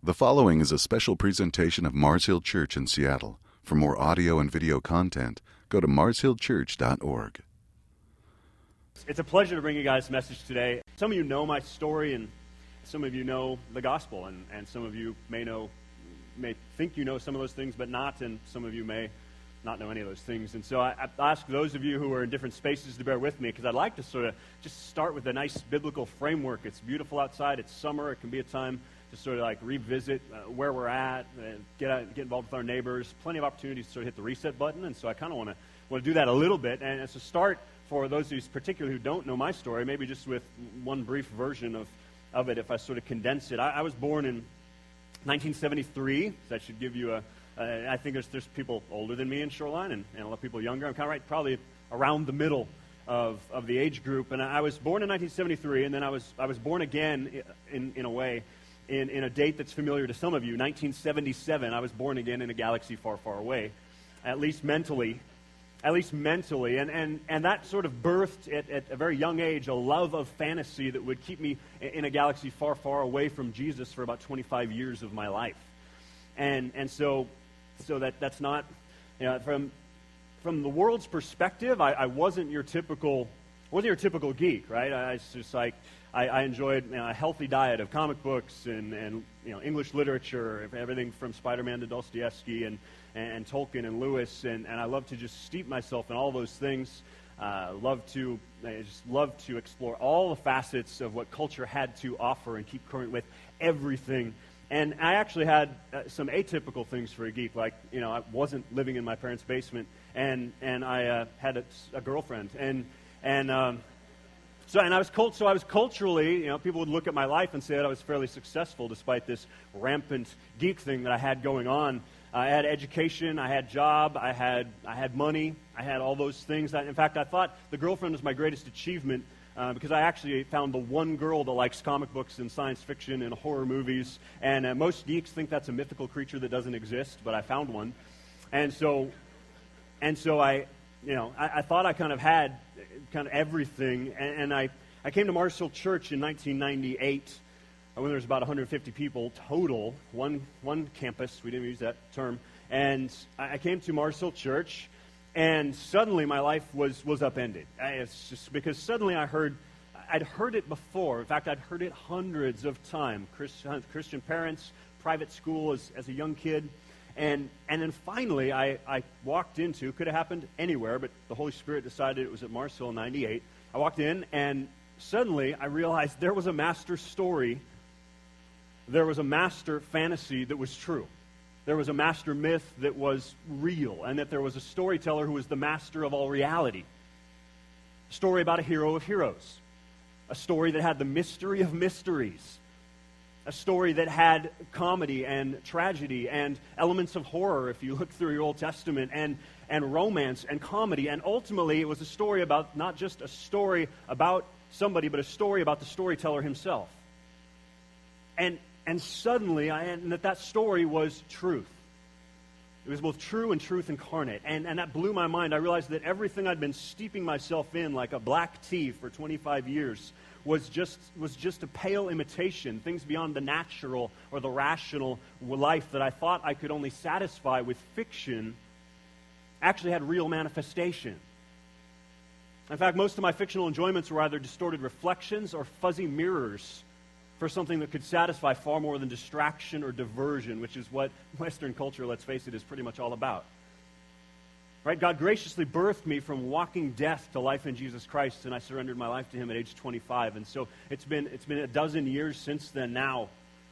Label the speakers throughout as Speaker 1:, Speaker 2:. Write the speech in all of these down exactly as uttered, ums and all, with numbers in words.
Speaker 1: The following is a special presentation of Mars Hill Church in Seattle. For more audio and video content, go to mars hill church dot org.
Speaker 2: It's a pleasure to bring you guys a message today. Some of you know my story, and some of you know the gospel, and, and some of you may know, may think you know some of those things, but not, and some of you may not know any of those things. And so I, I ask those of you who are in different spaces to bear with me, because I'd like to sort of just start with a nice biblical framework. It's beautiful outside. It's summer. It can be a time to sort of like revisit uh, where we're at, and get out, get involved with our neighbors. Plenty of opportunities to sort of hit the reset button, and so I kind of want to want to do that a little bit. And as a start, for those of you particularly who don't know my story, maybe just with one brief version of, of it, if I sort of condense it. I, I was born in nineteen seventy-three, so that should give you a, uh, I think there's there's people older than me in Shoreline, and, and a lot of people younger. I'm kind of right, probably around the middle of, of the age group. And I was born in nineteen seventy-three, and then I was I was born again in, in a way, in, in a date that's familiar to some of you, nineteen seventy-seven. I was born again in a galaxy far, far away, at least mentally. At least mentally, and, and, and that sort of birthed at, at a very young age a love of fantasy that would keep me in a galaxy far, far away from Jesus for about twenty-five years of my life. And and so so that that's not, you know, from from the world's perspective, I, I wasn't your typical wasn't your typical geek, right? I was just like I, I enjoyed, you know, a healthy diet of comic books and, and you know English literature, everything from Spider-Man to Dostoevsky and and Tolkien and Lewis, and, and I love to just steep myself in all those things. Uh, love to, I just love to explore all the facets of what culture had to offer and keep current with everything. And I actually had uh, some atypical things for a geek, like, you know, I wasn't living in my parents' basement, and and I uh, had a, a girlfriend, and and um, so and I was cult, so I was culturally, you know, people would look at my life and say that I was fairly successful despite this rampant geek thing that I had going on. I had education, I had job, I had I had money, I had all those things. In fact, I thought the girlfriend was my greatest achievement uh, because I actually found the one girl that likes comic books and science fiction and horror movies. And uh, most geeks think that's a mythical creature that doesn't exist, but I found one. And so, and so I, you know, I, I thought I kind of had kind of everything. And, and I, I came to Mars Hill Church in nineteen ninety-eight. When there was about one hundred fifty people total, one one campus, we didn't use that term, and I came to Mars Hill Church, and suddenly my life was, was upended. It's just because suddenly I heard, I'd heard it before. In fact, I'd heard it hundreds of times. Christian, Christian parents, private school as, as a young kid, and and then finally I, I walked into, could have happened anywhere, but the Holy Spirit decided it was at Mars Hill in ninety-eight. I walked in, and suddenly I realized there was a master story. There was a master fantasy that was true. There was a master myth that was real, and that there was a storyteller who was the master of all reality. A story about a hero of heroes. A story that had the mystery of mysteries. A story that had comedy and tragedy and elements of horror, if you look through your Old Testament, and, and romance and comedy. And ultimately, it was a story about, not just a story about somebody, but a story about the storyteller himself. And And suddenly, I, and that that story was truth. It was both true and truth incarnate. And, and that blew my mind. I realized that everything I'd been steeping myself in like a black tea for twenty-five years was just was just a pale imitation, things beyond the natural or the rational life that I thought I could only satisfy with fiction actually had real manifestation. In fact, most of my fictional enjoyments were either distorted reflections or fuzzy mirrors for something that could satisfy far more than distraction or diversion, which is what Western culture, let's face it, is pretty much all about. Right? God graciously birthed me from walking death to life in Jesus Christ, and I surrendered my life to Him at age twenty-five. And so it's been it's been a dozen years since then now.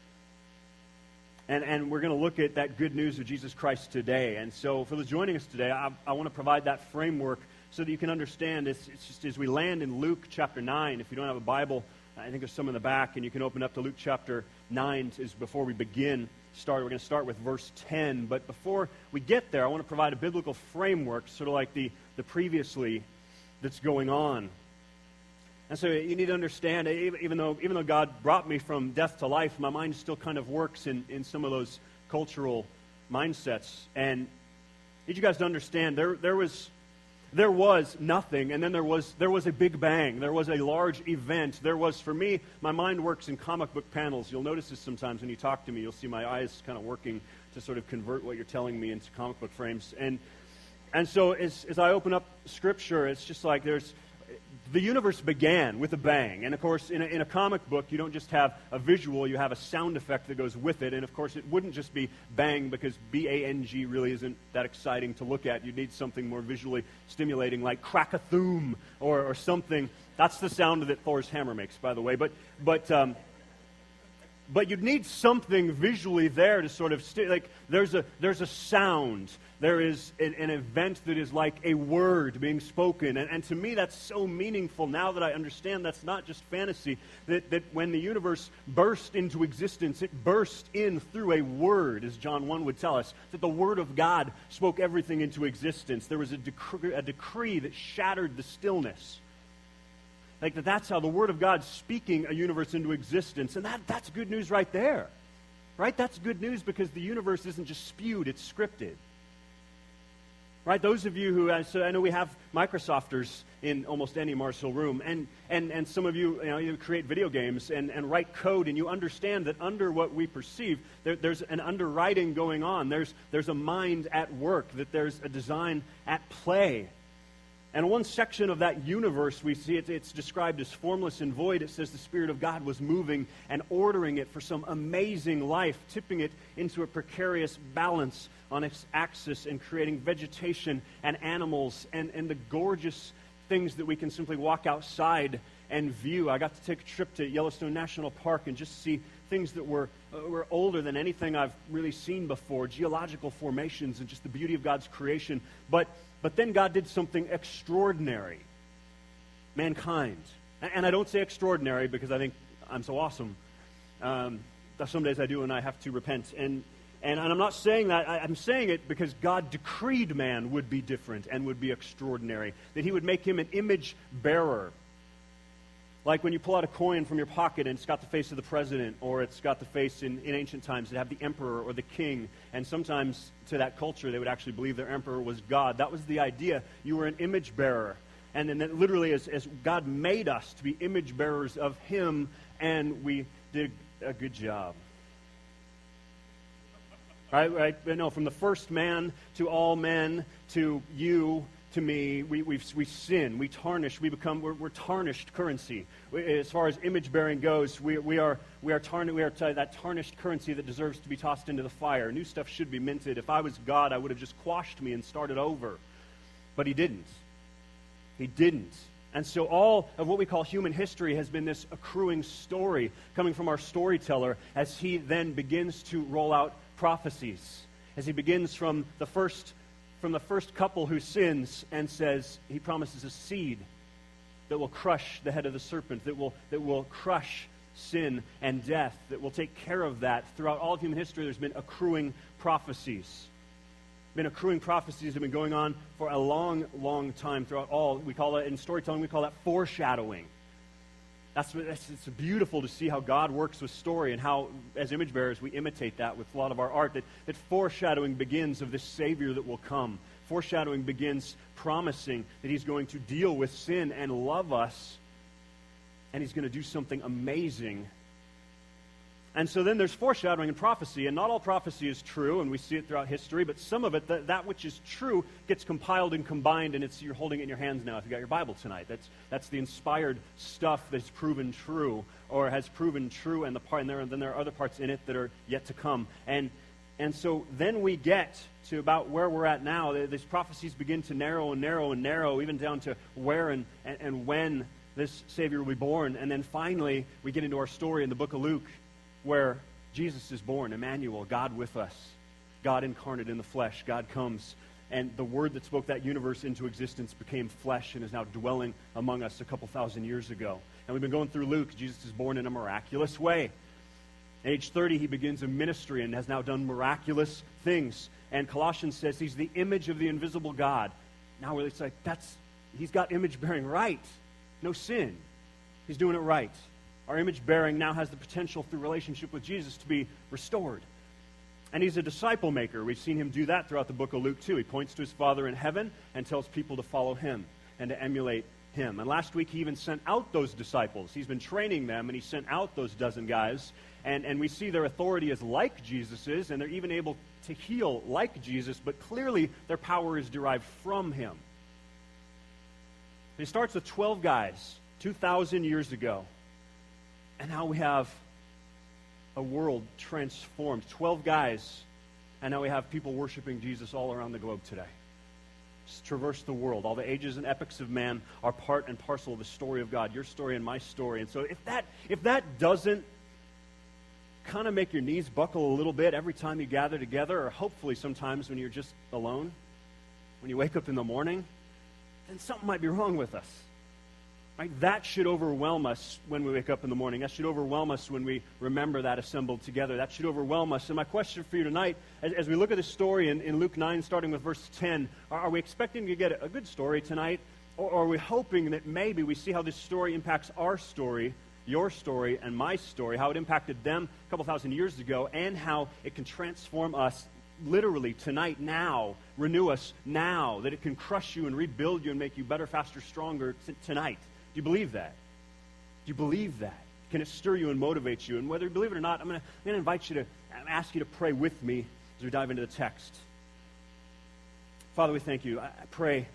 Speaker 2: And and we're going to look at that good news of Jesus Christ today. And so for those joining us today, I, I want to provide that framework so that you can understand. It's, it's just as we land in Luke chapter nine, if you don't have a Bible, I think there's some in the back, and you can open up to Luke chapter nine is before we begin. Start. We're going to start with verse ten. But before we get there, I want to provide a biblical framework, sort of like the, the previously that's going on. And so you need to understand, even though even though God brought me from death to life, my mind still kind of works in, in some of those cultural mindsets. And I need you guys to understand, there there was there was nothing, and then there was there was a big bang. There was a large event. There was, for me, my mind works in comic book panels. You'll notice this sometimes when you talk to me. You'll see my eyes kind of working to sort of convert what you're telling me into comic book frames. And and so as, as I open up Scripture, it's just like there's, the universe began with a bang. And of course, in a, in a comic book, you don't just have a visual, you have a sound effect that goes with it. And of course, it wouldn't just be bang, because B A N G really isn't that exciting to look at. You'd need something more visually stimulating, like crack-a-thoom or, or something. That's the sound that Thor's hammer makes, by the way. But but um, but you'd need something visually there to sort of st- like there's a there's a sound. There is an, an event that is like a word being spoken. And, and to me, that's so meaningful now that I understand that's not just fantasy, that, that when the universe burst into existence, it burst in through a word, as John one would tell us, that the Word of God spoke everything into existence. There was a decree, a decree that shattered the stillness. Like that that's how the Word of God speaking a universe into existence. And that that's good news right there. Right? That's good news, because the universe isn't just spewed, it's scripted. Right, those of you who, so I know we have Microsofters in almost any Mars Hill room, and, and, and some of you, you know, you create video games and, and write code, and you understand that under what we perceive, there, there's an underwriting going on. There's, there's a mind at work, that there's a design at play. And one section of that universe, we see it, it's described as formless and void. It says the Spirit of God was moving and ordering it for some amazing life, tipping it into a precarious balance on its axis and creating vegetation and animals and, and the gorgeous things that we can simply walk outside and view. I got to take a trip to Yellowstone National Park and just see things that were, uh, were older than anything I've really seen before, geological formations and just the beauty of God's creation. But But then God did something extraordinary. Mankind. And I don't say extraordinary because I think I'm so awesome. Um, some days I do, and I have to repent. And, and, and I'm not saying that. I, I'm saying it because God decreed man would be different and would be extraordinary. That he would make him an image bearer. Like when you pull out a coin from your pocket and it's got the face of the president, or it's got the face in, in ancient times that have the emperor or the king. And sometimes to that culture they would actually believe their emperor was God. That was the idea. You were an image bearer. And then that literally as, as God made us to be image bearers of him, and we did a good job. Right, right? No, from the first man to all men to you, to me, we we we sin, we tarnish, we become we're, we're tarnished currency. We, as far as image bearing goes, we we are we are tarnished. We are t- that tarnished currency that deserves to be tossed into the fire. New stuff should be minted. If I was God, I would have just quashed me and started over, but he didn't. He didn't. And so all of what we call human history has been this accruing story coming from our storyteller as he then begins to roll out prophecies. As he begins from the first from the first couple who sins and says, he promises a seed that will crush the head of the serpent, that will that will crush sin and death, that will take care of that. Throughout all of human history, there's been accruing prophecies. Been accruing prophecies that have been going on for a long, long time throughout all. We call it, in storytelling, we call that foreshadowing. That's, that's it's beautiful to see how God works with story and how, as image bearers, we imitate that with a lot of our art. That, that foreshadowing begins of this Savior that will come. Foreshadowing begins promising that he's going to deal with sin and love us, and he's going to do something amazing. And so then there's foreshadowing and prophecy, and not all prophecy is true, and we see it throughout history, but some of it, that, that which is true, gets compiled and combined, and it's you're holding it in your hands now if you got your Bible tonight. That's that's the inspired stuff that's proven true, or has proven true, and the part, and, there, and then there are other parts in it that are yet to come. And and so then we get to about where we're at now. These prophecies begin to narrow and narrow and narrow, even down to where and, and, and when this Savior will be born. And then finally, we get into our story in the book of Luke, where Jesus is born, Emmanuel, God with us, God incarnate in the flesh. God comes, and the Word that spoke that universe into existence became flesh and is now dwelling among us a couple thousand years ago. And we've been going through Luke. Jesus is born in a miraculous way. At age thirty, he begins a ministry and has now done miraculous things. And Colossians says he's the image of the invisible God. Now it's like, that's, he's got image bearing right. No sin. He's doing it right. Our image bearing now has the potential through relationship with Jesus to be restored. And he's a disciple maker. We've seen him do that throughout the book of Luke too. He points to his Father in heaven and tells people to follow him and to emulate him. And last week he even sent out those disciples. He's been training them, and he sent out those dozen guys. And, and we see their authority is like Jesus's, and they're even able to heal like Jesus, but clearly their power is derived from him. He starts with twelve guys two thousand years ago. And now we have a world transformed. twelve guys, and now we have people worshiping Jesus all around the globe today. Just traverse the world. All the ages and epochs of man are part and parcel of the story of God, your story and my story. And so if that if that doesn't kind of make your knees buckle a little bit every time you gather together, or hopefully sometimes when you're just alone, when you wake up in the morning, then something might be wrong with us. Right? That should overwhelm us when we wake up in the morning. That should overwhelm us when we remember that assembled together. That should overwhelm us. And my question for you tonight, as, as we look at this story in, in Luke nine, starting with verse ten, are, are we expecting to get a, a good story tonight? Or, or are we hoping that maybe we see how this story impacts our story, your story, and my story, how it impacted them a couple thousand years ago, and how it can transform us literally tonight, now, renew us now, that it can crush you and rebuild you and make you better, faster, stronger t- tonight? Do you believe that? Do you believe that? Can it stir you and motivate you? And whether you believe it or not, I'm going to invite you to, ask you to pray with me as we dive into the text. Father, we thank you. I, I pray,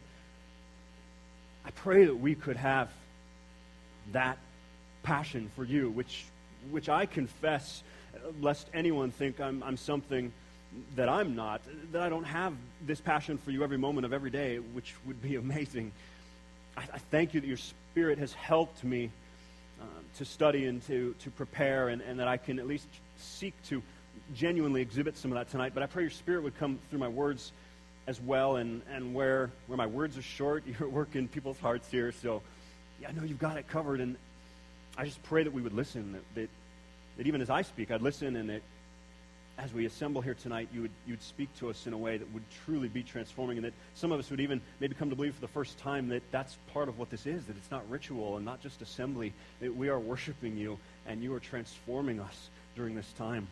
Speaker 2: I pray that we could have that passion for you, which, which I confess, lest anyone think I'm, I'm something that I'm not, that I don't have this passion for you every moment of every day, which would be amazing. I, I thank you that your Spirit has helped me uh, to study and to, to prepare, and, and that I can at least seek to genuinely exhibit some of that tonight. But I pray your Spirit would come through my words as well, and, and where, where my words are short, you're working people's hearts here. So yeah, I know you've got it covered, and I just pray that we would listen, that, that, that even as I speak, I'd listen, and that as we assemble here tonight, you would you would speak to us in a way that would truly be transforming, and that some of us would even maybe come to believe for the first time that that's part of what this is, that it's not ritual and not just assembly, that we are worshiping you, and you are transforming us during this time.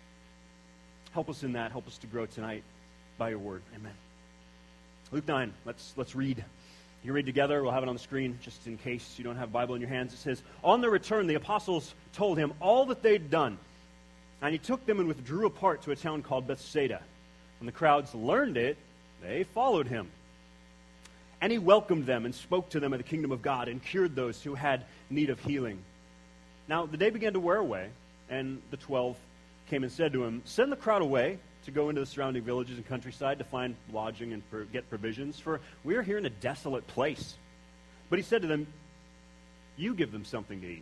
Speaker 2: Help us in that. Help us to grow tonight by your word. Amen. Luke nine, let's, let's read. You can read together. We'll have it on the screen just in case you don't have a Bible in your hands. It says, "On their return, the apostles told him all that they'd done. And he took them and withdrew apart to a town called Bethsaida. When the crowds learned it, they followed him. And he welcomed them and spoke to them of the kingdom of God and cured those who had need of healing. Now the day began to wear away, and the twelve came and said to him, 'Send the crowd away to go into the surrounding villages and countryside to find lodging and per- get provisions, for we are here in a desolate place.' But he said to them, 'You give them something to eat.'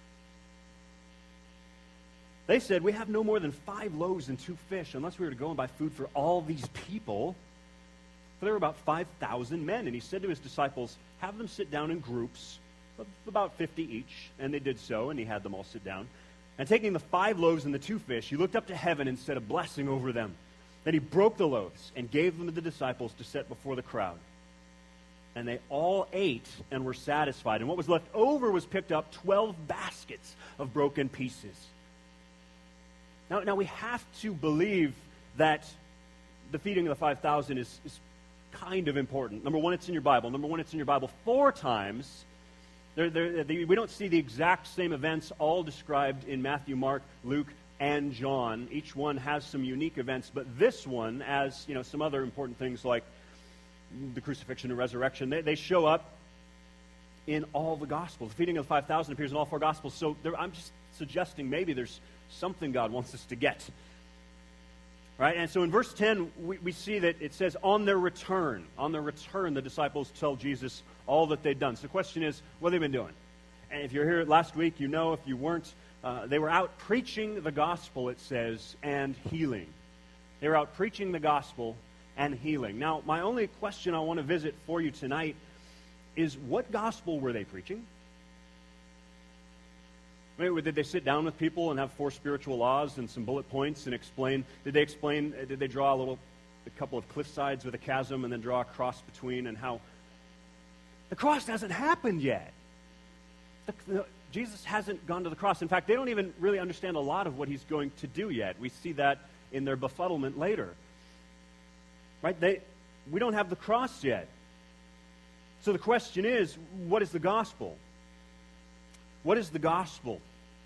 Speaker 2: They said, 'We have no more than five loaves and two fish, unless we were to go and buy food for all these people.' For there were about five thousand men. And he said to his disciples, 'Have them sit down in groups of about fifty each.' And they did so, and he had them all sit down. And taking the five loaves and the two fish, he looked up to heaven and said a blessing over them. Then he broke the loaves and gave them to the disciples to set before the crowd. And they all ate and were satisfied. And what was left over was picked up twelve baskets of broken pieces." Now, now we have to believe that the feeding of the five thousand is, is kind of important. Number one, it's in your Bible. Number one, it's in your Bible four times. They're, they're, they, we don't see the exact same events all described in Matthew, Mark, Luke, and John. Each one has some unique events, but this one, as you know, some other important things like the crucifixion and resurrection, they, they show up in all the Gospels. The feeding of the five thousand appears in all four Gospels. So there, I'm just suggesting maybe there's something God wants us to get. Right? And so in verse ten, we, we see that it says, on their return, on their return, the disciples tell Jesus all that they'd done. So the question is, what have they been doing? And if you're here last week, you know. If you weren't, uh, they were out preaching the gospel, it says, and healing. They were out preaching the gospel and healing. Now, my only question I want to visit for you tonight is, what gospel were they preaching? Did they sit down with people and have four spiritual laws and some bullet points and explain? Did they explain? Did they draw a little, a couple of cliff sides with a chasm and then draw a cross between? And how the cross hasn't happened yet. The, the, Jesus hasn't gone to the cross. In fact, they don't even really understand a lot of what he's going to do yet. We see that in their befuddlement later. Right? They, we don't have the cross yet. So the question is, what is the gospel? What is the gospel?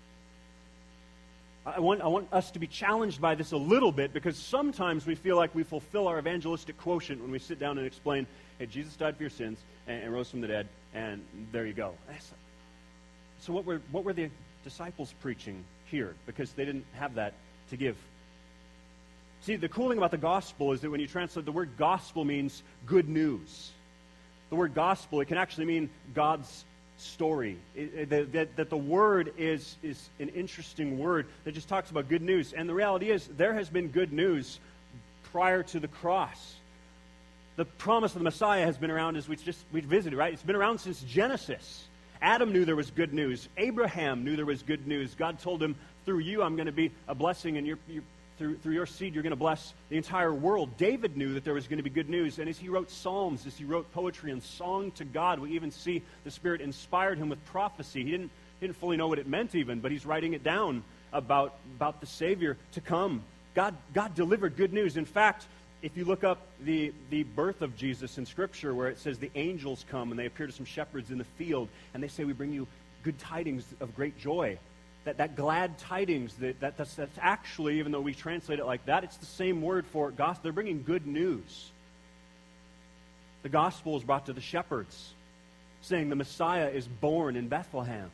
Speaker 2: I want, I want us to be challenged by this a little bit, because sometimes we feel like we fulfill our evangelistic quotient when we sit down and explain, hey, Jesus died for your sins and, and rose from the dead, and there you go. So what were, what were the disciples preaching here? Because they didn't have that to give. See, the cool thing about the gospel is that when you translate, the word gospel means good news. The word gospel, it can actually mean God's story. It, it, that, that the word is, is an interesting word that just talks about good news. And the reality is, there has been good news prior to the cross. The promise of the Messiah has been around, as we just we visited, right? It's been around since Genesis. Adam knew there was good news. Abraham knew there was good news. God told him, through you I'm going to be a blessing, and you're, you're Through, through your seed, you're going to bless the entire world. David knew that there was going to be good news. And as he wrote psalms, as he wrote poetry and song to God, we even see the Spirit inspired him with prophecy. He didn't, he didn't fully know what it meant even, but he's writing it down about, about the Savior to come. God, God delivered good news. In fact, if you look up the, the birth of Jesus in Scripture, where it says the angels come and they appear to some shepherds in the field, and they say, we bring you good tidings of great joy. That, that glad tidings, that, that that's, that's actually, even though we translate it like that, it's the same word for gospel. They're bringing good news. The gospel is brought to the shepherds, saying the Messiah is born in Bethlehem.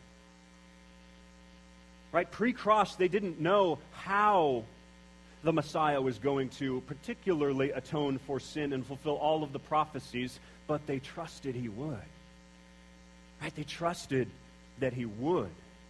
Speaker 2: Right? Pre-cross, they didn't know how the Messiah was going to particularly atone for sin and fulfill all of the prophecies, but they trusted he would. Right? They trusted that he would.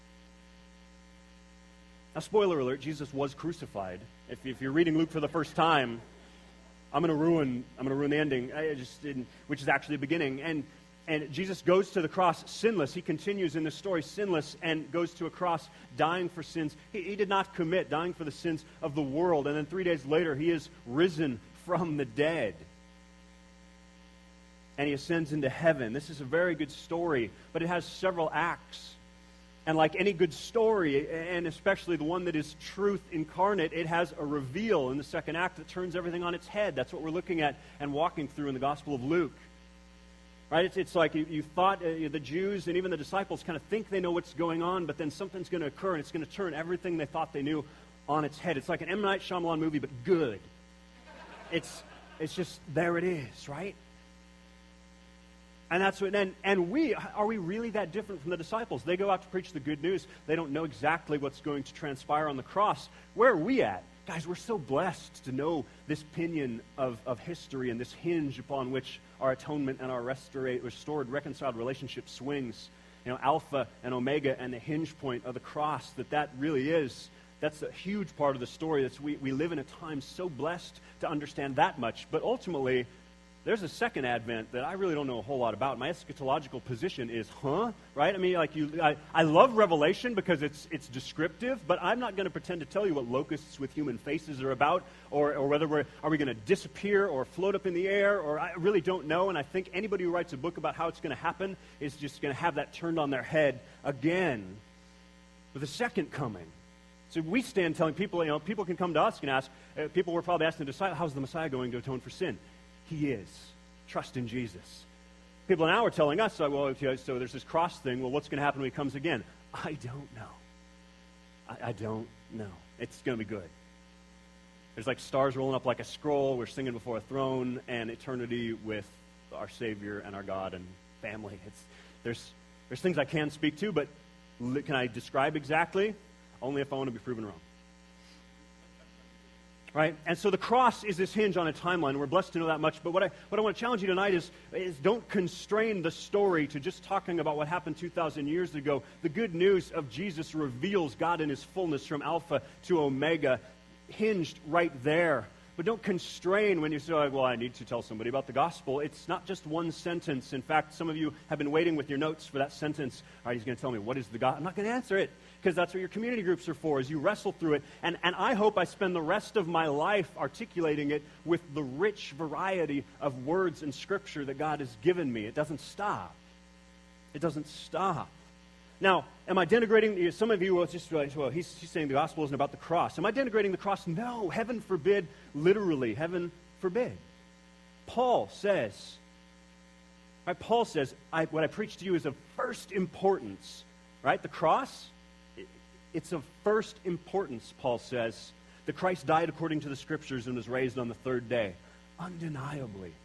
Speaker 2: Now, spoiler alert, Jesus was crucified. If, if you're reading Luke for the first time, I'm going to ruin I'm going to ruin the ending, I just didn't, which is actually the beginning. And and Jesus goes to the cross sinless. He continues in this story sinless and goes to a cross dying for sins. He, he did not commit, dying for the sins of the world. And then three days later, he is risen from the dead. And he ascends into heaven. This is a very good story, but it has several acts. And like any good story, and especially the one that is truth incarnate, it has a reveal in the second act that turns everything on its head. That's what we're looking at and walking through in the Gospel of Luke. Right? It's, it's like you, you thought uh, the Jews and even the disciples kind of think they know what's going on, but then something's going to occur, and it's going to turn everything they thought they knew on its head. It's like an M. Night Shyamalan movie, but good. It's, it's just, there it is, right? And that's what, and, and we, are we really that different from the disciples? They go out to preach the good news. They don't know exactly what's going to transpire on the cross. Where are we at? Guys, we're so blessed to know this pinion of, of history and this hinge upon which our atonement and our restora- restored, reconciled relationship swings. You know, Alpha and Omega and the hinge point of the cross, that that really is, that's a huge part of the story. That's we, we live in a time so blessed to understand that much. But ultimately, there's a second advent that I really don't know a whole lot about. My eschatological position is, huh? Right? I mean, like you, I, I love Revelation because it's it's descriptive, but I'm not going to pretend to tell you what locusts with human faces are about, or, or whether we're are we going to disappear or float up in the air, or I really don't know. And I think anybody who writes a book about how it's going to happen is just going to have that turned on their head again with the second coming. So we stand telling people, you know, people can come to us and ask, uh, people were probably asking the disciples, how's the Messiah going to atone for sin? He is. Trust in Jesus. People now are telling us, so, well, so there's this cross thing. Well, what's going to happen when he comes again? I don't know. I, I don't know. It's going to be good. There's like stars rolling up like a scroll. We're singing before a throne, and eternity with our Savior and our God and family. It's there's there's things I can speak to, but can I describe exactly? Only if I want to be proven wrong. Right? And so the cross is this hinge on a timeline. We're blessed to know that much. But what I what I want to challenge you tonight is, is don't constrain the story to just talking about what happened two thousand years ago. The good news of Jesus reveals God in his fullness from Alpha to Omega, hinged right there. But don't constrain when you say, well, I need to tell somebody about the gospel. It's not just one sentence. In fact, some of you have been waiting with your notes for that sentence. All right, he's going to tell me, what is the gospel? I'm not going to answer it, because that's what your community groups are for, as you wrestle through it. And, and I hope I spend the rest of my life articulating it with the rich variety of words and scripture that God has given me. It doesn't stop. It doesn't stop. Now, am I denigrating? Some of you will just like, well, he's, he's saying the gospel isn't about the cross. Am I denigrating the cross? No, heaven forbid, literally, heaven forbid. Paul says, right, Paul says, I, what I preach to you is of first importance, right? The cross, it, it's of first importance, Paul says. That Christ died according to the Scriptures and was raised on the third day, undeniably.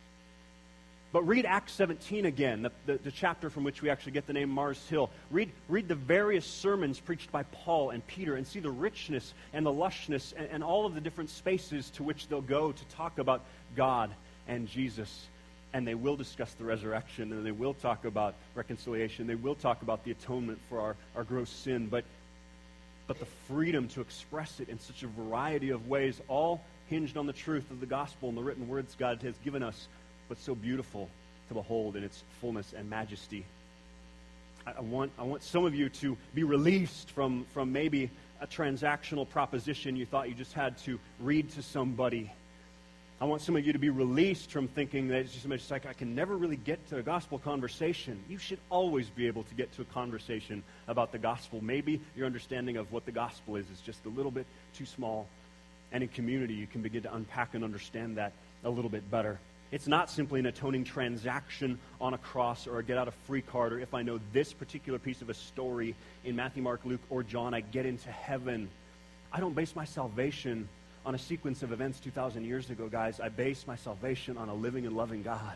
Speaker 2: But read Acts seventeen again, the, the, the chapter from which we actually get the name Mars Hill. Read, read the various sermons preached by Paul and Peter and see the richness and the lushness and, and all of the different spaces to which they'll go to talk about God and Jesus. And they will discuss the resurrection, and they will talk about reconciliation. They will talk about the atonement for our, our gross sin. But, but the freedom to express it in such a variety of ways, all hinged on the truth of the gospel and the written words God has given us, but so beautiful to behold in its fullness and majesty. I, I want I want some of you to be released from, from maybe a transactional proposition you thought you just had to read to somebody. I want some of you to be released from thinking that it's just, it's just like, I can never really get to a gospel conversation. You should always be able to get to a conversation about the gospel. Maybe your understanding of what the gospel is is just a little bit too small. And in community, you can begin to unpack and understand that a little bit better. It's not simply an atoning transaction on a cross or a get-out-of-free card, or if I know this particular piece of a story in Matthew, Mark, Luke, or John, I get into heaven. I don't base my salvation on a sequence of events two thousand years ago, guys. I base my salvation on a living and loving God,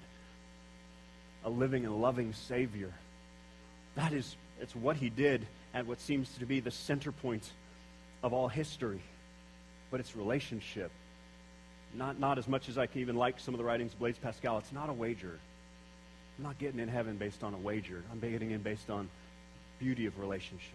Speaker 2: a living and loving Savior. That is, it's what He did at what seems to be the center point of all history, but it's relationship. Not, not as much as I can even like some of the writings of Blaise Pascal. It's not a wager. I'm not getting in heaven based on a wager. I'm getting in based on beauty of relationship.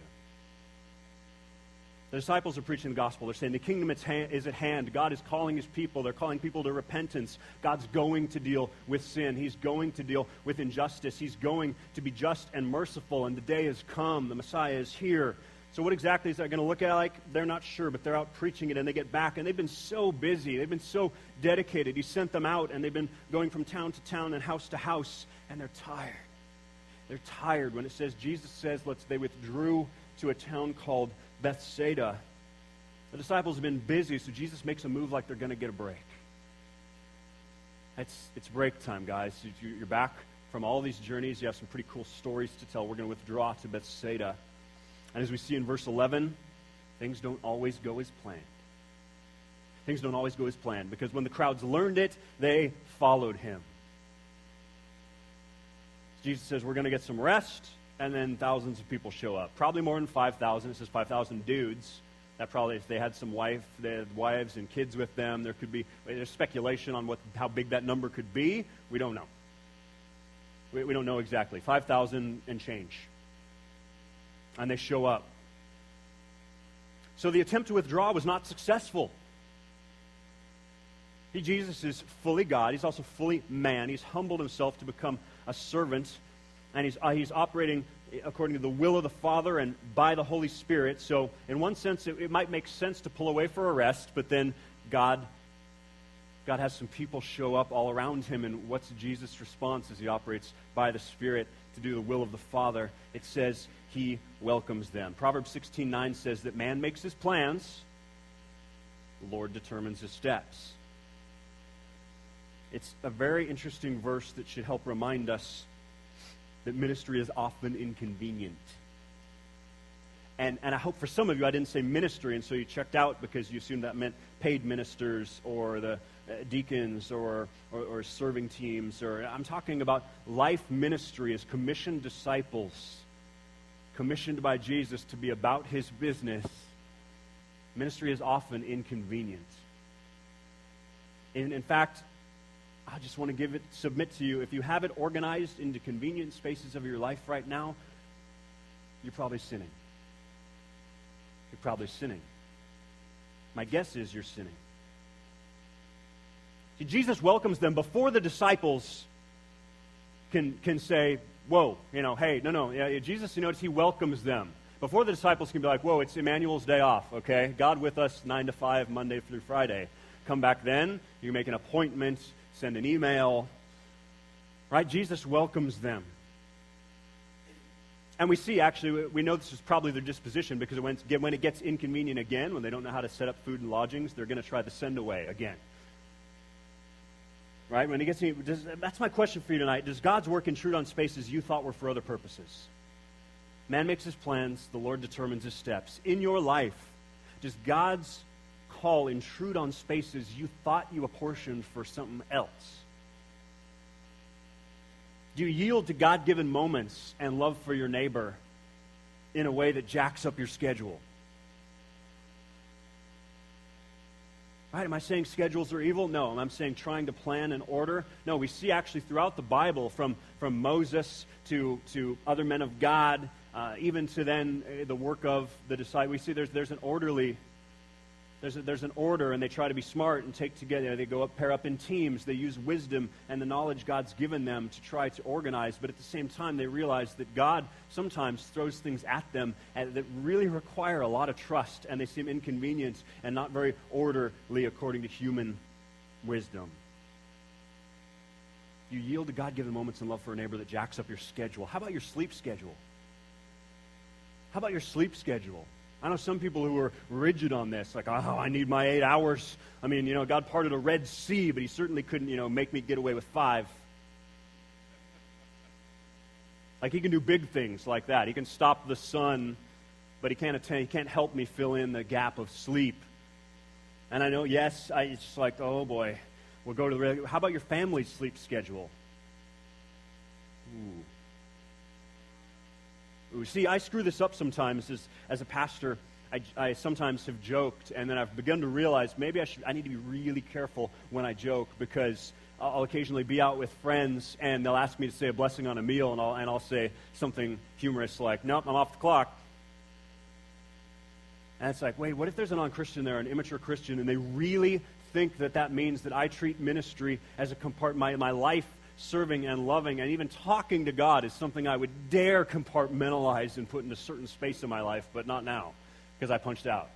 Speaker 2: The disciples are preaching the gospel. They're saying the kingdom is at hand. God is calling His people. They're calling people to repentance. God's going to deal with sin. He's going to deal with injustice. He's going to be just and merciful. And the day has come. The Messiah is here. So what exactly is that going to look at like? They're not sure, but they're out preaching it, and they get back, and they've been so busy. They've been so dedicated. He sent them out, and they've been going from town to town and house to house, and they're tired. They're tired. When it says, Jesus says, let's, they withdrew to a town called Bethsaida. The disciples have been busy, so Jesus makes a move like they're going to get a break. It's, it's break time, guys. You're back from all these journeys. You have some pretty cool stories to tell. We're going to withdraw to Bethsaida. And as we see in verse eleven, things don't always go as planned. Things don't always go as planned, because when the crowds learned it, they followed Him. Jesus says, we're going to get some rest, and then thousands of people show up. Probably more than five thousand. It says five thousand dudes. That probably, if they had some wife, they had wives and kids with them, there could be, there's speculation on what how big that number could be. We don't know. We, we don't know exactly. five thousand and change. And they show up. So the attempt to withdraw was not successful. He, Jesus is fully God. He's also fully man. He's humbled Himself to become a servant. And he's, uh, he's operating according to the will of the Father and by the Holy Spirit. So in one sense, it, it might make sense to pull away for a rest, but then God, God has some people show up all around Him. And what's Jesus' response as He operates by the Spirit to do the will of the Father? It says He welcomes them. Proverbs sixteen nine says that man makes his plans, the Lord determines his steps. It's a very interesting verse that should help remind us that ministry is often inconvenient. And, and I hope for some of you I didn't say ministry, and so you checked out because you assumed that meant paid ministers or the uh, deacons or, or, or serving teams. Or I'm talking about life ministry as commissioned disciples, commissioned by Jesus to be about His business. Ministry is often inconvenient. In, in fact, I just want to give it, submit to you, if you have it organized into convenient spaces of your life right now, you're probably sinning. You're probably sinning. My guess is you're sinning. See, Jesus welcomes them before the disciples can, can say, whoa, you know, hey, no, no, yeah, Jesus, you notice He welcomes them. Before the disciples can be like, whoa, it's Emmanuel's day off, okay? God with us nine to five, Monday through Friday. Come back then, you make an appointment, send an email, right? Jesus welcomes them. And we see, actually, we know this is probably their disposition because when, when it gets inconvenient again, when they don't know how to set up food and lodgings, they're going to try the send away again. Right? When it gets, does, that's my question for you tonight. Does God's work intrude on spaces you thought were for other purposes? Man makes his plans, the Lord determines his steps. In your life, does God's call intrude on spaces you thought you apportioned for something else? Do you yield to God-given moments and love for your neighbor in a way that jacks up your schedule? Right? Am I saying schedules are evil? No. I'm saying trying to plan and order? No. We see actually throughout the Bible, from, from Moses to, to other men of God, uh, even to then uh, the work of the disciples, we see there's, there's an orderly There's, a, there's an order, and they try to be smart and take together. They go up, pair up in teams. They use wisdom and the knowledge God's given them to try to organize. But at the same time, they realize that God sometimes throws things at them that really require a lot of trust, and they seem inconvenient and not very orderly according to human wisdom. You yield to God-given moments and love for a neighbor that jacks up your schedule. How about your sleep schedule? How about your sleep schedule? I know some people who are rigid on this, like, oh, I need my eight hours. I mean, you know, God parted a Red Sea, but he certainly couldn't, you know, make me get away with five. Like, he can do big things like that. He can stop the sun, but he can't attend, he can't help me fill in the gap of sleep. And I know, yes, I, it's just like, oh, boy, we'll go to the, how about your family's sleep schedule? Ooh. Ooh, see, I screw this up sometimes as, as a pastor. I, I sometimes have joked, and then I've begun to realize maybe I should. I need to be really careful when I joke, because I'll, I'll occasionally be out with friends, and they'll ask me to say a blessing on a meal, and I'll, and I'll say something humorous like, nope, I'm off the clock. And it's like, wait, what if there's a non-Christian there, an immature Christian, and they really think that that means that I treat ministry as a compartment, my, my life serving and loving and even talking to God is something I would dare compartmentalize and put in a certain space in my life, but not now, because I punched out.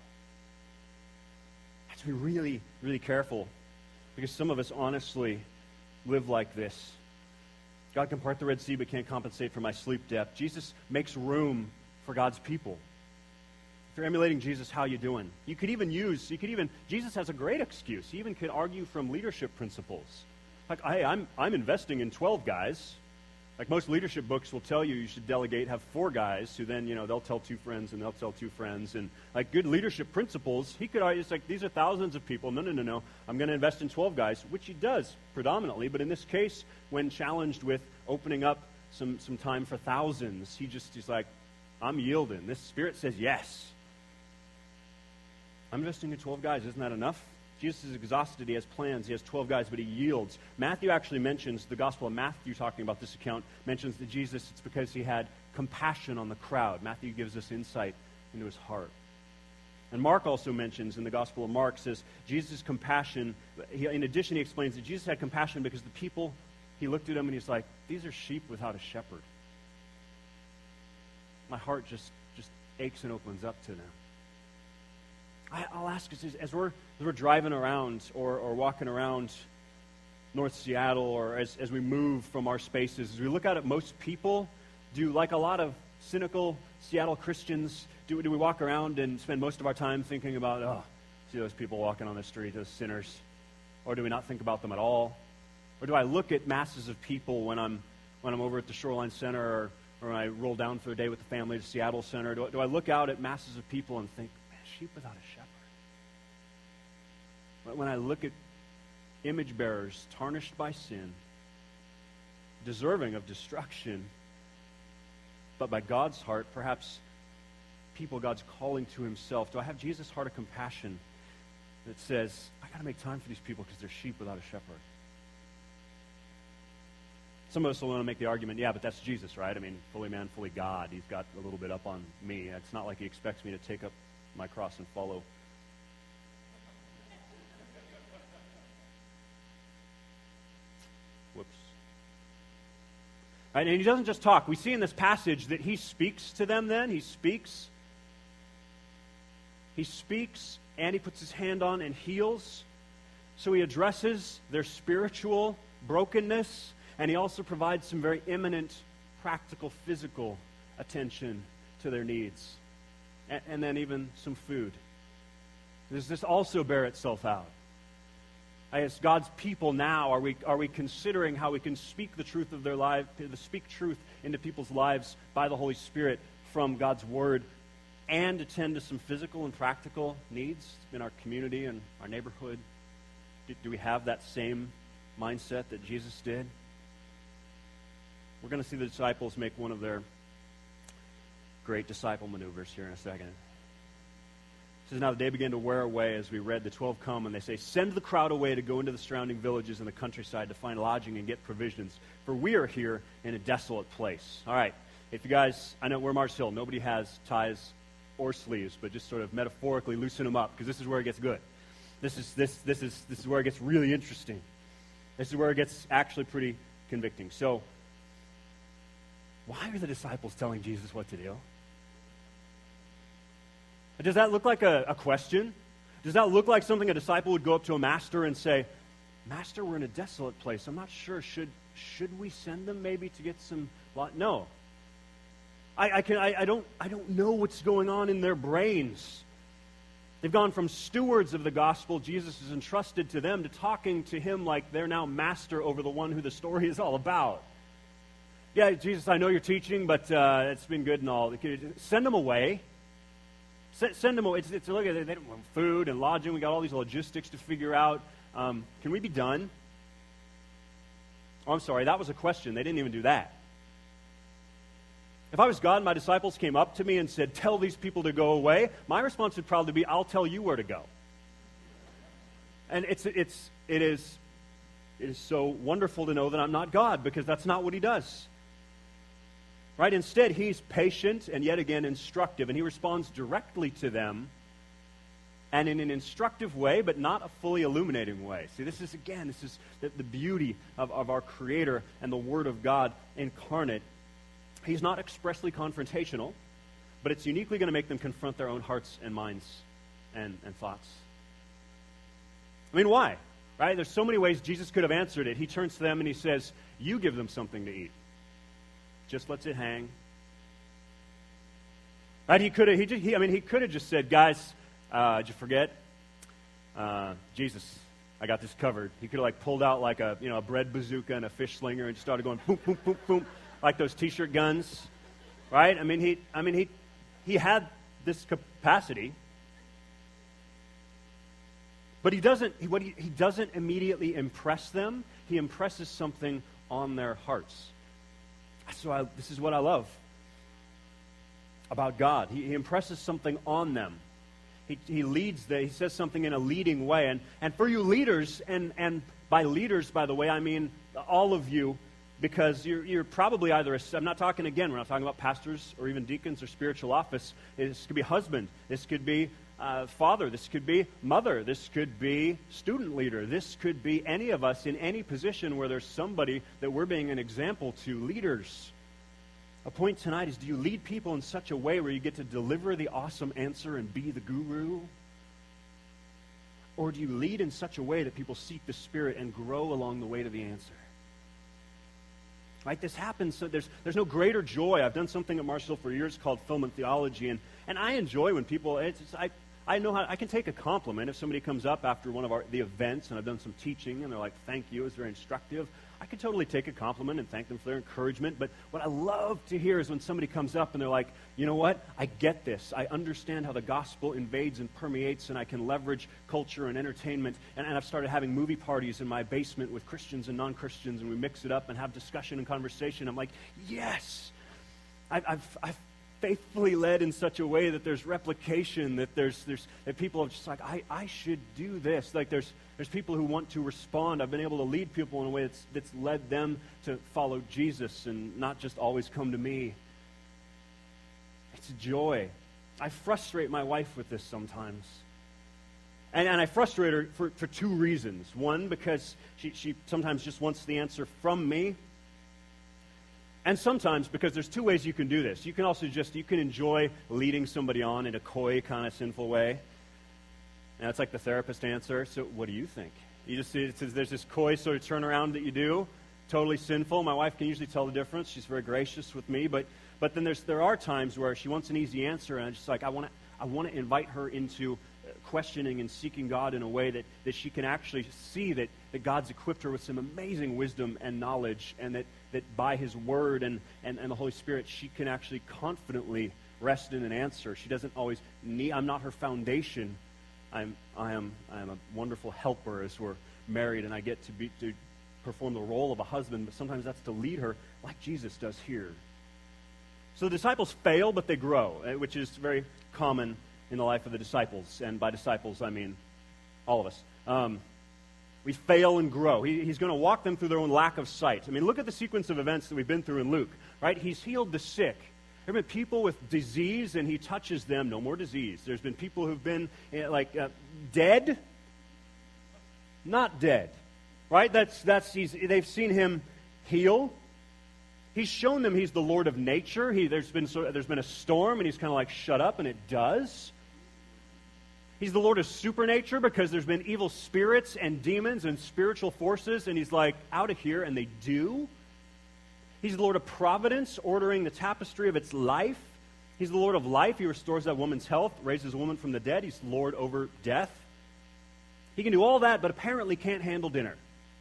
Speaker 2: I have to be really, really careful, because some of us honestly live like this. God can part the Red Sea but can't compensate for my sleep debt. Jesus makes room for God's people. If you're emulating Jesus, how you doing? You could even use, you could even, Jesus has a great excuse. He even could argue from leadership principles. Like, hey, I'm I'm investing in twelve guys. Like most leadership books will tell you, you should delegate, have four guys who then, you know, they'll tell two friends and they'll tell two friends. And like good leadership principles, he could argue, it's like, these are thousands of people. No, no, no, no. I'm going to invest in twelve guys, which he does predominantly. But in this case, when challenged with opening up some, some time for thousands, he just, he's like, I'm yielding. This Spirit says yes. I'm investing in twelve guys. Isn't that enough? Jesus is exhausted. He has plans. He has twelve guys, but he yields. Matthew actually mentions, the Gospel of Matthew talking about this account, mentions that Jesus, it's because he had compassion on the crowd. Matthew gives us insight into his heart. And Mark also mentions in the Gospel of Mark, says Jesus' compassion, he, in addition he explains that Jesus had compassion because the people, he looked at them and he's like, these are sheep without a shepherd. My heart just, just aches and opens up to them. I'll ask us, as we're, as we're driving around or, or walking around North Seattle, or as, as we move from our spaces, as we look out at most people, do, like a lot of cynical Seattle Christians, do, do we walk around and spend most of our time thinking about, oh, see those people walking on the street, those sinners? Or do we not think about them at all? Or do I look at masses of people when I'm when I'm over at the Shoreline Center, or, or when I roll down for a day with the family to Seattle Center? Do, do I look out at masses of people and think, sheep without a shepherd? But when I look at image bearers tarnished by sin, deserving of destruction, but by God's heart, perhaps people God's calling to himself, do I have Jesus' heart of compassion that says, I got to make time for these people because they're sheep without a shepherd? Some of us will want to make the argument, yeah, but that's Jesus, right? I mean, fully man, fully God. He's got a little bit up on me. It's not like he expects me to take up my cross and follow. Whoops. Right, and he doesn't just talk. We see in this passage that he speaks to them then. He speaks. He speaks, and he puts his hand on and heals. So he addresses their spiritual brokenness, and he also provides some very imminent, practical, physical attention to their needs. And, and then even some food. Does this also bear itself out? As God's people now, are we are we considering how we can speak the truth of their life, to speak truth into people's lives by the Holy Spirit from God's Word, and attend to some physical and practical needs in our community and our neighborhood? Do, do we have that same mindset that Jesus did? We're going to see the disciples make one of their great disciple maneuvers here in a second. It says, now the day began to wear away as we read, the twelve come, and they say, send the crowd away to go into the surrounding villages and the countryside to find lodging and get provisions, for we are here in a desolate place. All right, if you guys, I know we're Mars Hill, nobody has ties or sleeves, but just sort of metaphorically loosen them up, because this is where it gets good. This is this this is this is where it gets really interesting. This is where it gets actually pretty convicting. So, why are the disciples telling Jesus what to do? Does that look like a, a question? Does that look like something a disciple would go up to a master and say, Master, we're in a desolate place. I'm not sure. Should should we send them maybe to get some... No. I, I, can, I, I, don't, I don't know what's going on in their brains. They've gone from stewards of the gospel Jesus has entrusted to them to talking to him like they're now master over the one who the story is all about. Yeah, Jesus, I know you're teaching, but uh, it's been good and all. Send them away. Send them away. It's, it's, look at it. They don't want food and lodging. We got all these logistics to figure out. Um, can we be done? Oh, I'm sorry. That was a question. They didn't even do that. If I was God and my disciples came up to me and said, tell these people to go away, my response would probably be, I'll tell you where to go. And it's it's it is it is so wonderful to know that I'm not God, because that's not what he does. Right? Instead, he's patient and yet again instructive, and he responds directly to them and in an instructive way, but not a fully illuminating way. See, this is, again, this is the, the beauty of, of our Creator and the Word of God incarnate. He's not expressly confrontational, but it's uniquely going to make them confront their own hearts and minds and, and thoughts. I mean, why? Right? There's so many ways Jesus could have answered it. He turns to them and he says, you give them something to eat. Just lets it hang. Right? He could have. He, he. I mean, he could have just said, "Guys, uh, did you forget? Uh, Jesus, I got this covered." He could have like pulled out like a you know a bread bazooka and a fish slinger and just started going boom, boom, boom, boom, like those T-shirt guns. Right? I mean, he. I mean, he. He had this capacity, but he doesn't. He, what he, he doesn't immediately impress them. He impresses something on their hearts. So I, this is what I love about God. He, he impresses something on them. He, he leads, the, he says something in a leading way. And, and for you leaders, and, and by leaders, by the way, I mean all of you, because you're, you're probably either, a, I'm not talking again, we're not talking about pastors or even deacons or spiritual office. This could be husband. This could be uh, father. This could be mother. This could be student leader. This could be any of us in any position where there's somebody that we're being an example to. Leaders. A point tonight is, do you lead people in such a way where you get to deliver the awesome answer and be the guru? Or do you lead in such a way that people seek the Spirit and grow along the way to the answer? Right? This happens. So there's there's no greater joy. I've done something at Mars Hill for years called Film and Theology, and, and I enjoy when people, it's, it's, I, I know how, I can take a compliment if somebody comes up after one of our the events and I've done some teaching and they're like, thank you, it was very instructive. I can totally take a compliment and thank them for their encouragement. But what I love to hear is when somebody comes up and they're like, you know what? I get this. I understand how the gospel invades and permeates, and I can leverage culture and entertainment. And, and I've started having movie parties in my basement with Christians and non-Christians, and we mix it up and have discussion and conversation. I'm like, yes! I've, I've, I've faithfully led in such a way that there's replication, that there's there's that people are just like, I, I should do this. Like there's there's people who want to respond. I've been able to lead people in a way that's that's led them to follow Jesus and not just always come to me. It's a joy. I frustrate my wife with this sometimes. And, and I frustrate her for, for two reasons. One, because she, she sometimes just wants the answer from me. And sometimes, because there's two ways you can do this. You can also just, you can enjoy leading somebody on in a coy, kind of sinful way. And it's like the therapist answer. So what do you think? You just see, it says there's this coy sort of turnaround that you do. totally sinful. My wife can usually tell the difference. She's very gracious with me, but but then there's there are times where she wants an easy answer, and I'm just like, I want to I want to invite her into questioning and seeking God in a way that, that she can actually see that, that God's equipped her with some amazing wisdom and knowledge, and that, that by His Word and, and, and the Holy Spirit, she can actually confidently rest in an answer. She doesn't always need, I'm not her foundation. I'm, I am, I am a wonderful helper as we're married, and I get to be to perform the role of a husband, but sometimes that's to lead her like Jesus does here. So the disciples fail, but they grow, which is very common in the life of the disciples, and by disciples I mean all of us. Um, we fail and grow. He, he's going to walk them through their own lack of sight. I mean, look at the sequence of events that we've been through in Luke, right? He's healed the sick. There have been people with disease, and He touches them. No more disease. There's been people who've been uh, like uh, dead, not dead, right? That's that's he's, they've seen Him heal. He's shown them He's the Lord of nature. He, there's been so, there's been a storm, and He's kind of like, shut up, and it does. He's the Lord of supernature because there's been evil spirits and demons and spiritual forces, and He's like, out of here, and they do. He's the Lord of providence, ordering the tapestry of its life. He's the Lord of life. He restores that woman's health, raises a woman from the dead. He's Lord over death. He can do all that, but apparently can't handle dinner.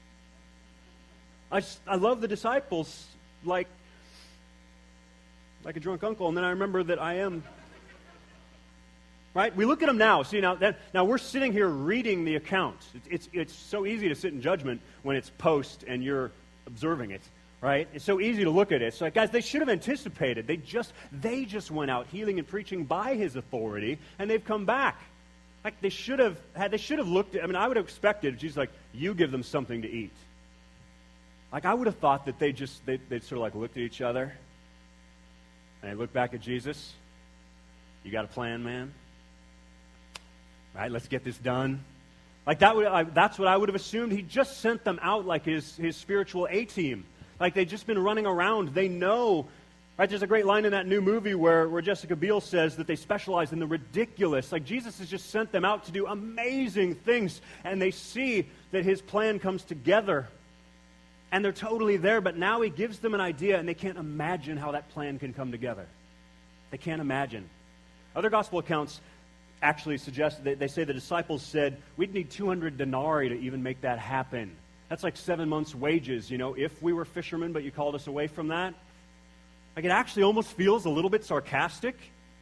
Speaker 2: I, just, I love the disciples like, like a drunk uncle, and then I remember that I am... Right? We look at them now. See, now, that, now we're sitting here reading the account. It's, it's, it's so easy to sit in judgment when it's post and you're observing it, right? It's so easy to look at it. It's like, guys, they should have anticipated. They just, they just went out healing and preaching by His authority, and they've come back. Like, they should have had, they should have looked at, I mean, I would have expected, Jesus like, you give them something to eat. Like, I would have thought that they just, they, they'd sort of like looked at each other, and they looked back at Jesus. You got a plan, man? Right, let's get this done. Like that would, I, that's what I would have assumed. He just sent them out like his, his spiritual A-team. Like they'd just been running around. They know, right? There's a great line in that new movie where, where Jessica Biel says that they specialize in the ridiculous. Like Jesus has just sent them out to do amazing things, and they see that His plan comes together. And they're totally there, but now He gives them an idea, and they can't imagine how that plan can come together. They can't imagine. Other gospel accounts actually suggest that they say the disciples said, we'd need two hundred denarii to even make that happen. That's like seven months' wages, you know, if we were fishermen, but you called us away from that. Like, it actually almost feels a little bit sarcastic.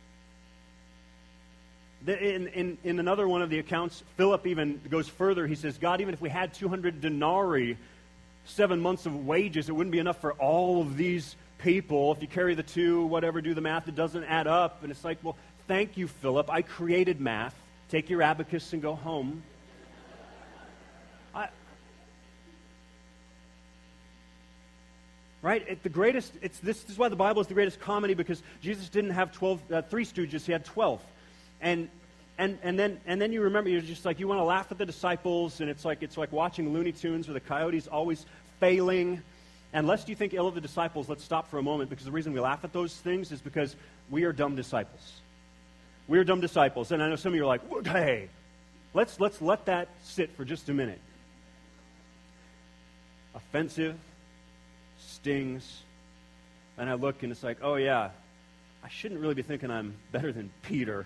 Speaker 2: In, in, in another one of the accounts, Philip even goes further. He says, God, even if we had two hundred denarii, seven months of wages, it wouldn't be enough for all of these people. If you carry the two, whatever, do the math, it doesn't add up. And it's like, well, thank you, Philip. I created math. Take your abacus and go home. I, right? It, the greatest. It's this, this is why the Bible is the greatest comedy, because Jesus didn't have twelve, uh, three stooges. He had twelve, and and and then and then you remember, you're just like, you want to laugh at the disciples, and it's like it's like watching Looney Tunes where the coyote's always failing. And lest you think ill of the disciples, let's stop for a moment, because the reason we laugh at those things is because we are dumb disciples. We are dumb disciples. And I know some of you are like, hey, let's, let's let that sit for just a minute. Offensive, stings, and I look and it's like, oh yeah, I shouldn't really be thinking I'm better than Peter.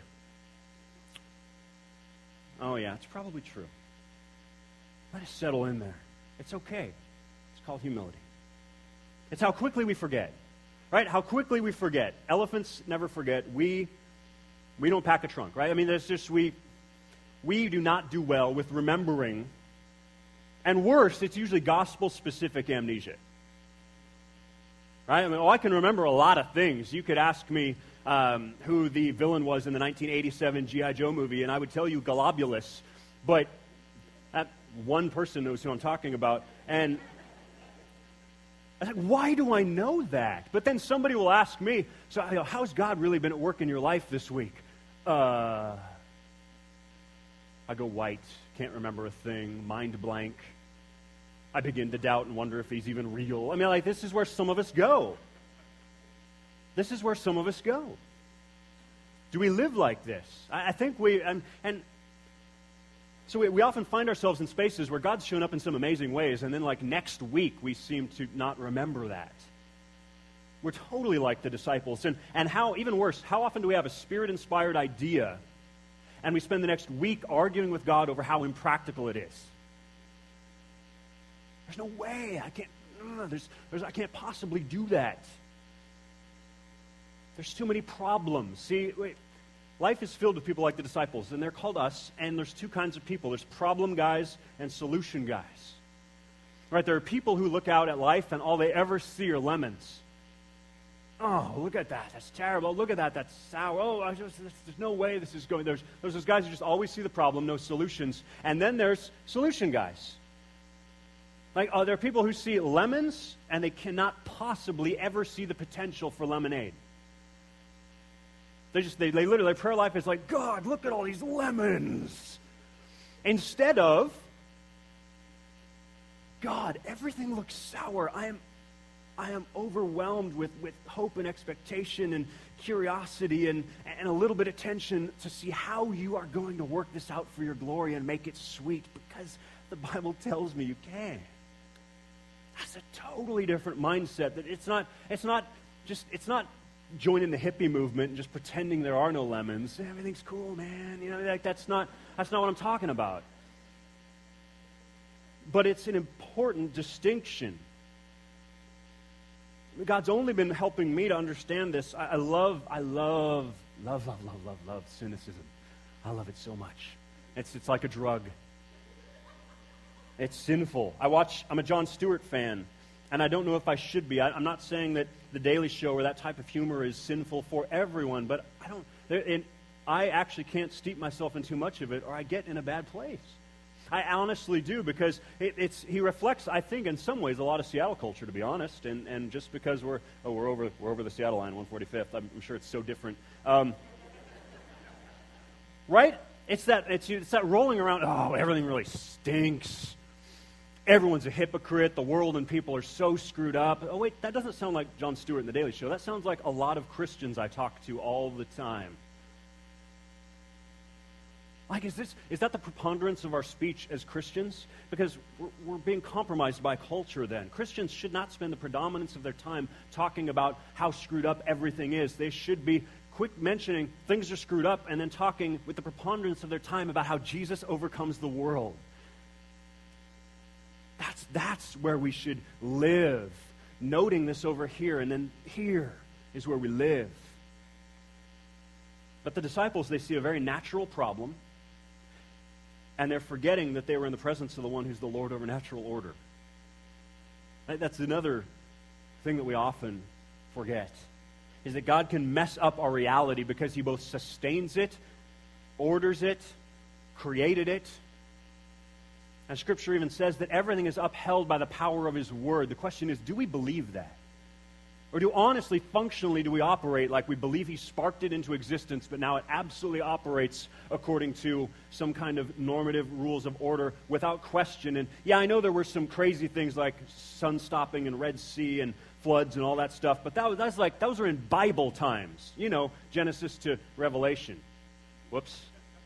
Speaker 2: Oh yeah, it's probably true. Let it settle in there. It's okay. It's called humility. It's how quickly we forget, right? How quickly we forget. Elephants never forget. We we don't pack a trunk, right? I mean, there's just we we do not do well with remembering. And worse, it's usually gospel-specific amnesia, right? I mean, oh, I can remember a lot of things. You could ask me um, who the villain was in the nineteen eighty-seven G I. Joe movie, and I would tell you Globulus. But that one person knows who I'm talking about, and I was like, why do I know that? But then somebody will ask me, so you know, how's God really been at work in your life this week? Uh, I go white, can't remember a thing, mind blank. I begin to doubt and wonder if He's even real. I mean, like, this is where some of us go. This is where some of us go. Do we live like this? I, I think we, and, and So we, we often find ourselves in spaces where God's shown up in some amazing ways, and then like next week we seem to not remember that. We're totally like the disciples. And, and how, even worse, how often do we have a Spirit-inspired idea and we spend the next week arguing with God over how impractical it is? There's no way. I can't, uh, there's, there's, I can't possibly do that. There's too many problems. See, wait, life is filled with people like the disciples, and they're called us, and there's two kinds of people. There's problem guys and solution guys. Right? There are people who look out at life, and all they ever see are lemons. Oh, look at that. That's terrible. Look at that. That's sour. Oh, I just, there's no way this is going. There's, there's those guys who just always see the problem, no solutions. And then there's solution guys. Like, oh, there are people who see lemons, and they cannot possibly ever see the potential for lemonade. They just, they, they literally, their prayer life is like, God, look at all these lemons. Instead of, God, everything looks sour. I am I am overwhelmed with, with hope and expectation and curiosity and, and a little bit of tension to see how you are going to work this out for your glory and make it sweet, because the Bible tells me you can. That's a totally different mindset. That it's not, it's not just, it's not joining the hippie movement and just pretending there are no lemons. Everything's cool, man. You know, like that's not, that's not what I'm talking about. But it's an important distinction. God's only been helping me to understand this. I, I love, I love, love, love, love, love, love cynicism. I love it so much. It's it's like a drug. It's sinful. I watch, I'm a Jon Stewart fan, and I don't know if I should be. I, I'm not saying that The Daily Show or that type of humor is sinful for everyone, but I don't, there, and I actually can't steep myself in too much of it, or I get in a bad place. I honestly do, because it, it's he reflects, I think, in some ways, a lot of Seattle culture, to be honest. And, and just because we're oh we're over we're over the Seattle line, one forty-fifth, I'm, I'm sure it's so different. Um, right? It's that it's it's that rolling around. Oh, everything really stinks. Everyone's a hypocrite. The world and people are so screwed up. Oh wait, that doesn't sound like Jon Stewart in The Daily Show. That sounds like a lot of Christians I talk to all the time. Like, is this is that the preponderance of our speech as Christians? Because we're, we're being compromised by culture then. Christians should not spend the predominance of their time talking about how screwed up everything is. They should be quick mentioning things are screwed up and then talking with the preponderance of their time about how Jesus overcomes the world. That's, that's where we should live. Noting this over here, and then here is where we live. But the disciples, they see a very natural problem, and they're forgetting that they were in the presence of the one who's the Lord over natural order. That's another thing that we often forget, is that God can mess up our reality because he both sustains it, orders it, created it. And Scripture even says that everything is upheld by the power of his word. The question is, do we believe that? Or do honestly, functionally, do we operate like we believe he sparked it into existence, but now it absolutely operates according to some kind of normative rules of order without question? And yeah, I know there were some crazy things like sun stopping and Red Sea and floods and all that stuff, but that was that's like those are in Bible times. You know, Genesis to Revelation. Whoops.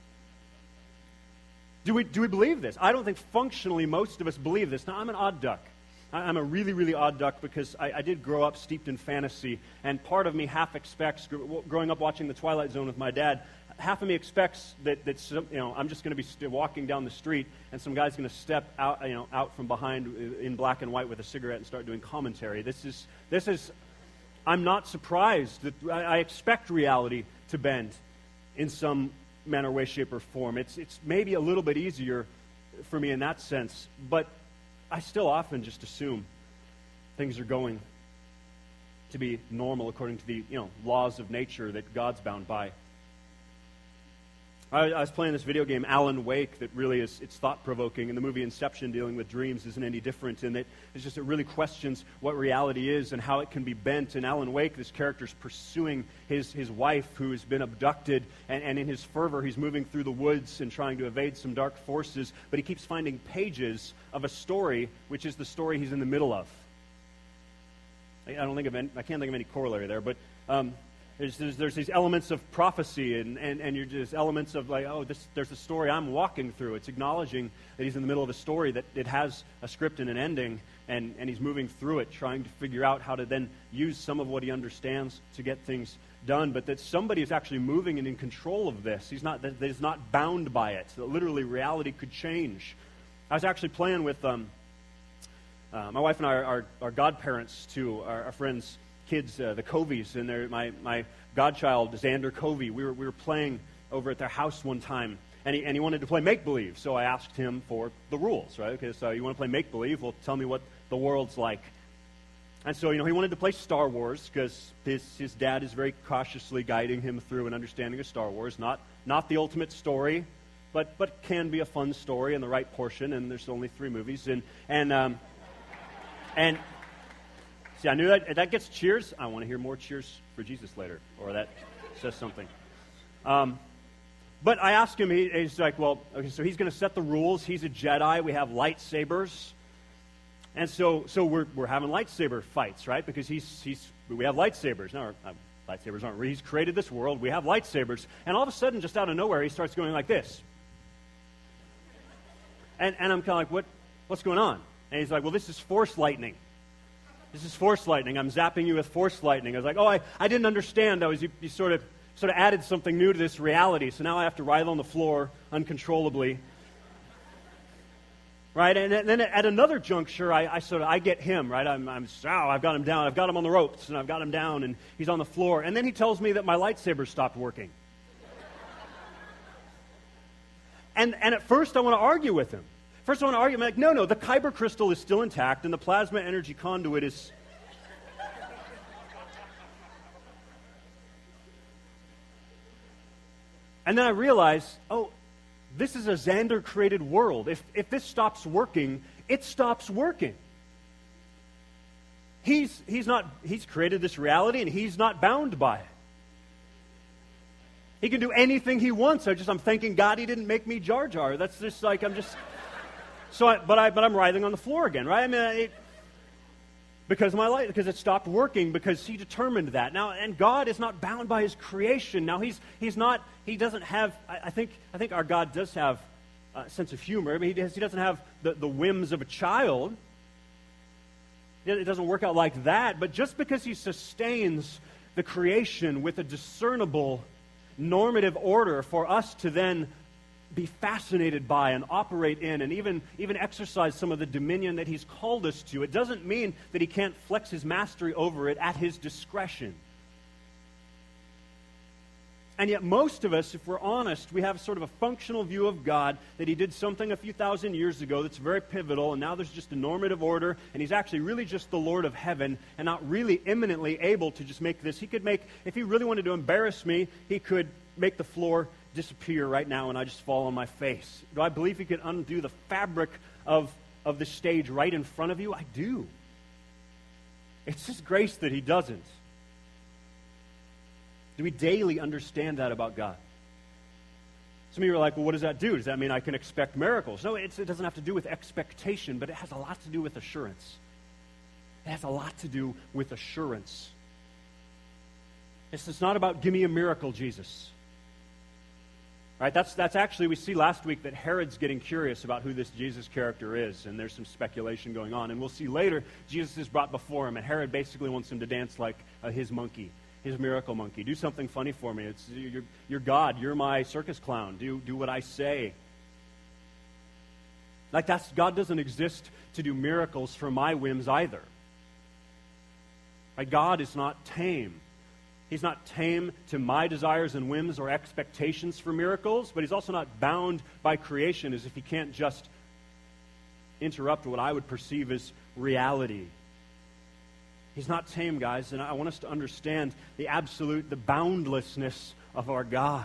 Speaker 2: Do we do we believe this? I don't think functionally most of us believe this. Now, I'm an odd duck. I'm a really, really odd duck because I, I did grow up steeped in fantasy, and part of me half expects, growing up watching The Twilight Zone with my dad, half of me expects that, that some, you know, I'm just going to be st- walking down the street, and some guy's going to step out, you know, out from behind in black and white with a cigarette and start doing commentary. This is, this is, I'm not surprised that I, I expect reality to bend in some manner, way, shape, or form. It's, it's maybe a little bit easier for me in that sense, but I still often just assume things are going to be normal according to the, you know, laws of nature that God's bound by. I, I was playing this video game, Alan Wake, that really is, it's thought-provoking, and the movie Inception, dealing with dreams, isn't any different in that it's just, it really questions what reality is and how it can be bent. In Alan Wake, this character's pursuing his, his wife who has been abducted, and, and in his fervor, he's moving through the woods and trying to evade some dark forces, but he keeps finding pages of a story, which is the story he's in the middle of. I, I don't think of any, I can't think of any corollary there, but um, There's, there's, there's these elements of prophecy, and, and, and you're just elements of like, oh, this, there's a story I'm walking through. It's acknowledging that he's in the middle of a story, that it has a script and an ending, and, and he's moving through it, trying to figure out how to then use some of what he understands to get things done, but that somebody is actually moving and in control of this. He's not, that he's not bound by it. That literally reality could change. I was actually playing with um, uh, my wife and I are, are, are godparents to our, our friends' kids, uh, the Coveys, and they're, my my godchild Xander Covey. We were we were playing over at their house one time, and he and he wanted to play make believe. So I asked him for the rules. Right? Okay, so you want to play make believe? Well, tell me what the world's like. And so, you know, he wanted to play Star Wars because his his dad is very cautiously guiding him through an understanding of Star Wars. Not not the ultimate story, but but can be a fun story in the right portion. And there's only three movies, and and um, and. See, I knew that if that gets cheers. I want to hear more cheers for Jesus later, or that says something. Um, but I asked him, he, he's like, well, okay, so he's going to set the rules. He's a Jedi. We have lightsabers. And so so we're we're having lightsaber fights, right? Because he's he's we have lightsabers. Now, our, uh, lightsabers aren't real. He's created this world. We have lightsabers. And all of a sudden, just out of nowhere, he starts going like this. And, and I'm kind of like, what what's going on? And he's like, well, this is force lightning. This is force lightning. I'm zapping you with force lightning. I was like, oh, I, I didn't understand. I was you, you sort of sort of added something new to this reality. So now I have to writhe on the floor uncontrollably. Right? And, and then at another juncture, I, I sort of I get him, right? I'm I'm oh, I've got him down. I've got him on the ropes, and I've got him down, and he's on the floor. And then he tells me that my lightsaber stopped working. and and at first I want to argue with him. First, I want to argue, I'm like, no, no, the Kyber crystal is still intact, and the plasma energy conduit is... And then I realize, oh, this is a Xander-created world. If, if this stops working, it stops working. He's, he's, not, he's created this reality, and he's not bound by it. He can do anything he wants. I just, I'm thanking God he didn't make me Jar Jar. That's just like, I'm just... So, I, but I, but I'm writhing on the floor again, right? I mean, it, because my life, because it stopped working, because He determined that. Now, and God is not bound by His creation. Now, He's He's not. He doesn't have. I, I think I think our God does have a sense of humor. I mean, He, does, he doesn't have the, the whims of a child. It doesn't work out like that. But just because He sustains the creation with a discernible normative order for us to then be fascinated by and operate in and even, even exercise some of the dominion that He's called us to, it doesn't mean that He can't flex His mastery over it at His discretion. And yet most of us, if we're honest, we have sort of a functional view of God, that He did something a few thousand years ago that's very pivotal, and now there's just a normative order, and He's actually really just the Lord of heaven and not really imminently able to just make this. He could make, if He really wanted to embarrass me, He could make the floor disappear right now and I just fall on my face. Do I believe He could undo the fabric of, of the stage right in front of you? I do. It's His grace that He doesn't. Do we daily understand that about God? Some of you are like, well, what does that do? Does that mean I can expect miracles? No, it's, it doesn't have to do with expectation, but it has a lot to do with assurance. It has a lot to do with assurance. It's, it's not about, give me a miracle, Jesus. Right, that's that's actually, we see last week that Herod's getting curious about who this Jesus character is, and there's some speculation going on. And we'll see later, Jesus is brought before him, and Herod basically wants him to dance like uh, his monkey, his miracle monkey. Do something funny for me. It's you're, you're God. You're my circus clown. Do do what I say. Like that's God doesn't exist to do miracles for my whims either. Right, God is not tame. He's not tame to my desires and whims or expectations for miracles, but He's also not bound by creation as if He can't just interrupt what I would perceive as reality. He's not tame, guys, and I want us to understand the absolute, the boundlessness of our God.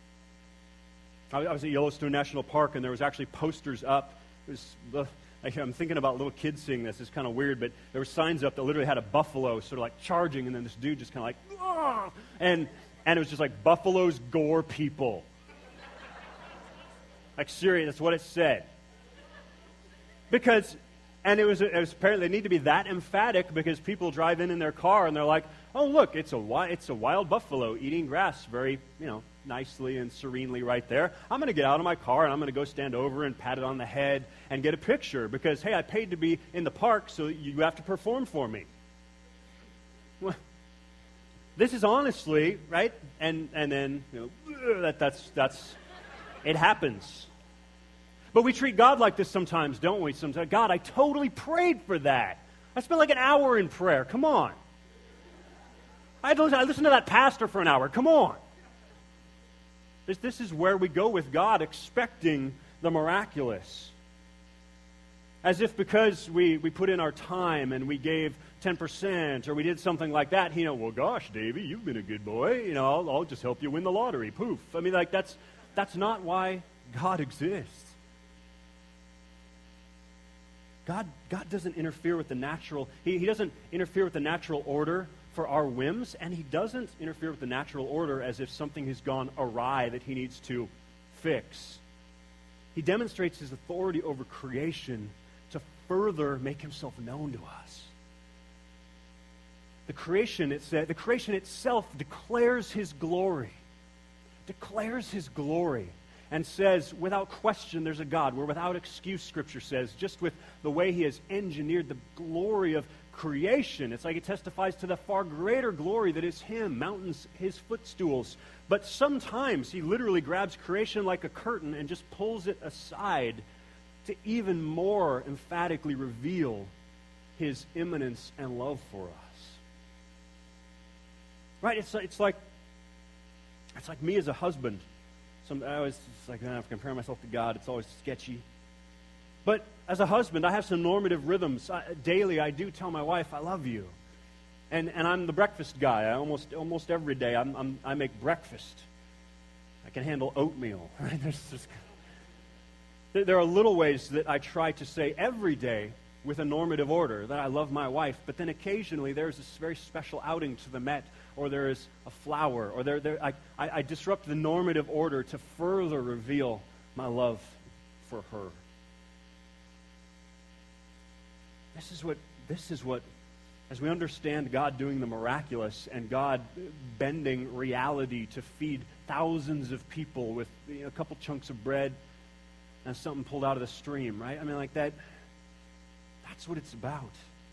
Speaker 2: I was at Yellowstone National Park, and there was actually posters up. It was... I'm thinking about little kids seeing this. It's kind of weird, but there were signs up that literally had a buffalo sort of like charging, and then this dude just kind of like, ah! and and it was just like, buffaloes gore people. Like, serious, that's what it said. Because And it was, it was apparently they need to be that emphatic because people drive in in their car and they're like, oh, look, it's a, wi- it's a wild buffalo eating grass very, you know, nicely and serenely right there. I'm going to get out of my car and I'm going to go stand over and pat it on the head and get a picture because, hey, I paid to be in the park, so you have to perform for me. Well, this is honestly, right? And and then, you know, that that's that's it happens. But we treat God like this sometimes, don't we? Sometimes, God, I totally prayed for that. I spent like an hour in prayer. Come on. I had to listen, I listened to that pastor for an hour. Come on. This, this is where we go with God, expecting the miraculous. As if because we, we put in our time and we gave ten percent or we did something like that, you know, well, gosh, Davey, you've been a good boy. You know, I'll, I'll just help you win the lottery. Poof. I mean, like, that's that's not why God exists. God, God doesn't interfere with the natural. He, he doesn't interfere with the natural order for our whims, and he doesn't interfere with the natural order as if something has gone awry that he needs to fix. He demonstrates his authority over creation to further make himself known to us. The creation, it's, uh, the creation itself declares his glory, declares his glory. And says, without question, there's a God. Where without excuse, Scripture says, just with the way he has engineered the glory of creation. It's like it testifies to the far greater glory that is him, mountains, his footstools. But sometimes he literally grabs creation like a curtain and just pulls it aside to even more emphatically reveal his immanence and love for us. Right? It's, it's like it's like me as a husband. Some, I always it's like, I have to compare myself to God. It's always sketchy. But as a husband, I have some normative rhythms. I, daily, I do tell my wife, I love you. And and I'm the breakfast guy. I almost almost every day, I'm, I'm, I make breakfast. I can handle oatmeal. Right? There's just, there, there are little ways that I try to say every day with a normative order that I love my wife. But then occasionally, there's this very special outing to the Met, or there is a flower, or there, there I, I, I disrupt the normative order to further reveal my love for her. This is what, this is what, as we understand God doing the miraculous and God bending reality to feed thousands of people with, you know, a couple chunks of bread and something pulled out of the stream, right? I mean, like that, that's what it's about.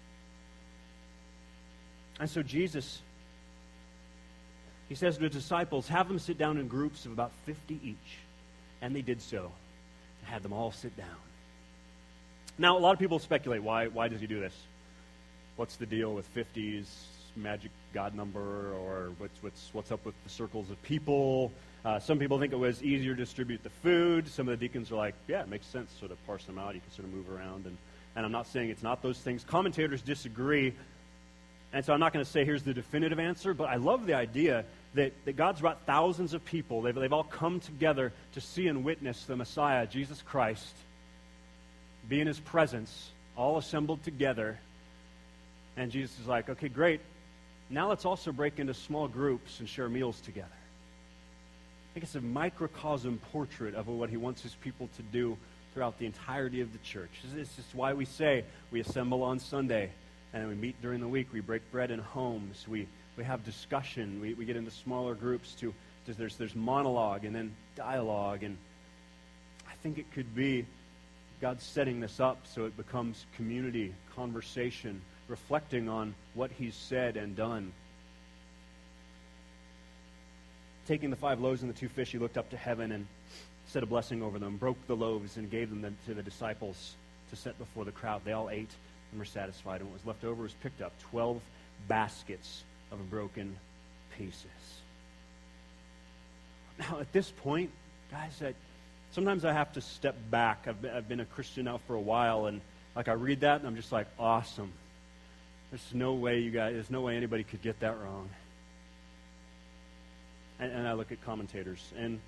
Speaker 2: And so Jesus, he says to the disciples, have them sit down in groups of about fifty each. And they did so. And had them all sit down. Now, a lot of people speculate, why why does he do this? What's the deal with fifty's magic God number, or what's what's what's up with the circles of people? Uh, some people think it was easier to distribute the food. Some of the deacons are like, yeah, it makes sense, sort of parse them out. You can sort of move around. And, and I'm not saying it's not those things. Commentators disagree. And so I'm not going to say here's the definitive answer, but I love the idea that, that God's brought thousands of people. They've, they've all come together to see and witness the Messiah, Jesus Christ, be in his presence, all assembled together. And Jesus is like, okay, great. Now let's also break into small groups and share meals together. I think it's a microcosm portrait of what he wants his people to do throughout the entirety of the church. This is why we say we assemble on Sunday, and then we meet during the week. We break bread in homes. We we have discussion. We, we get into smaller groups to, to there's there's monologue and then dialogue. And I think it could be God's setting this up so it becomes community, conversation, reflecting on what he's said and done. Taking the five loaves and the two fish, he looked up to heaven and said a blessing over them, broke the loaves and gave them to the disciples to set before the crowd. They all ate and were satisfied, and what was left over was picked up, twelve baskets of broken pieces. Now, at this point, guys, I, sometimes I have to step back. I've been, I've been a Christian now for a while, and like I read that, and I'm just like, awesome. There's no way you guys, there's no way anybody could get that wrong. And, and I look at commentators, and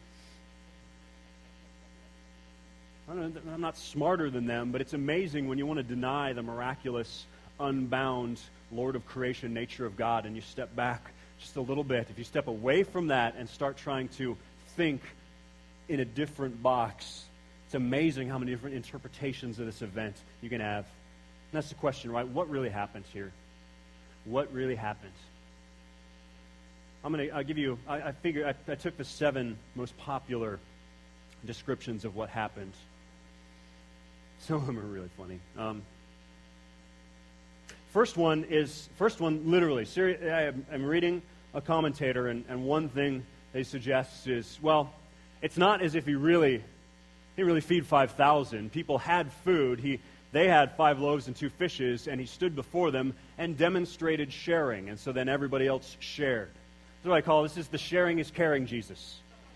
Speaker 2: I don't know, I'm not smarter than them, but it's amazing when you want to deny the miraculous, unbound, Lord of creation nature of God, and you step back just a little bit. If you step away from that and start trying to think in a different box, it's amazing how many different interpretations of this event you can have. that's the question, right? What really happens here? What really happens? I'm going to give you, I, I figure, I, I took the seven most popular descriptions of what happened. Some of them are really funny. Um, first one is, first one literally, seri- I am, I'm reading a commentator, and, and one thing they suggest is, well, it's not as if he really, he didn't really feed five thousand. People had food. He, they had five loaves and two fishes, and he stood before them and demonstrated sharing, and so then everybody else shared. That's what I call this is the sharing is caring Jesus.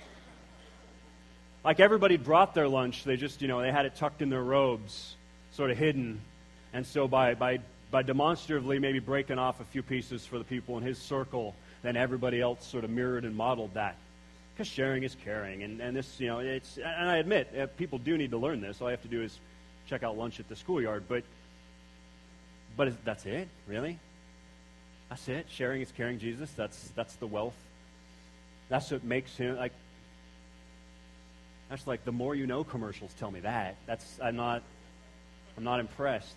Speaker 2: Like everybody brought their lunch, they just, you know, they had it tucked in their robes, sort of hidden. And so by, by, by demonstratively maybe breaking off a few pieces for the people in his circle, then everybody else sort of mirrored and modeled that. Because sharing is caring. And, and this, you know, it's, and I admit, uh, people do need to learn this. All you have to do is check out lunch at the schoolyard. But, but is, that's it? Really? That's it? Sharing is caring Jesus? That's, that's the wealth? That's what makes him, like, that's like the more you know commercials tell me that. That's, I'm not, I'm not impressed.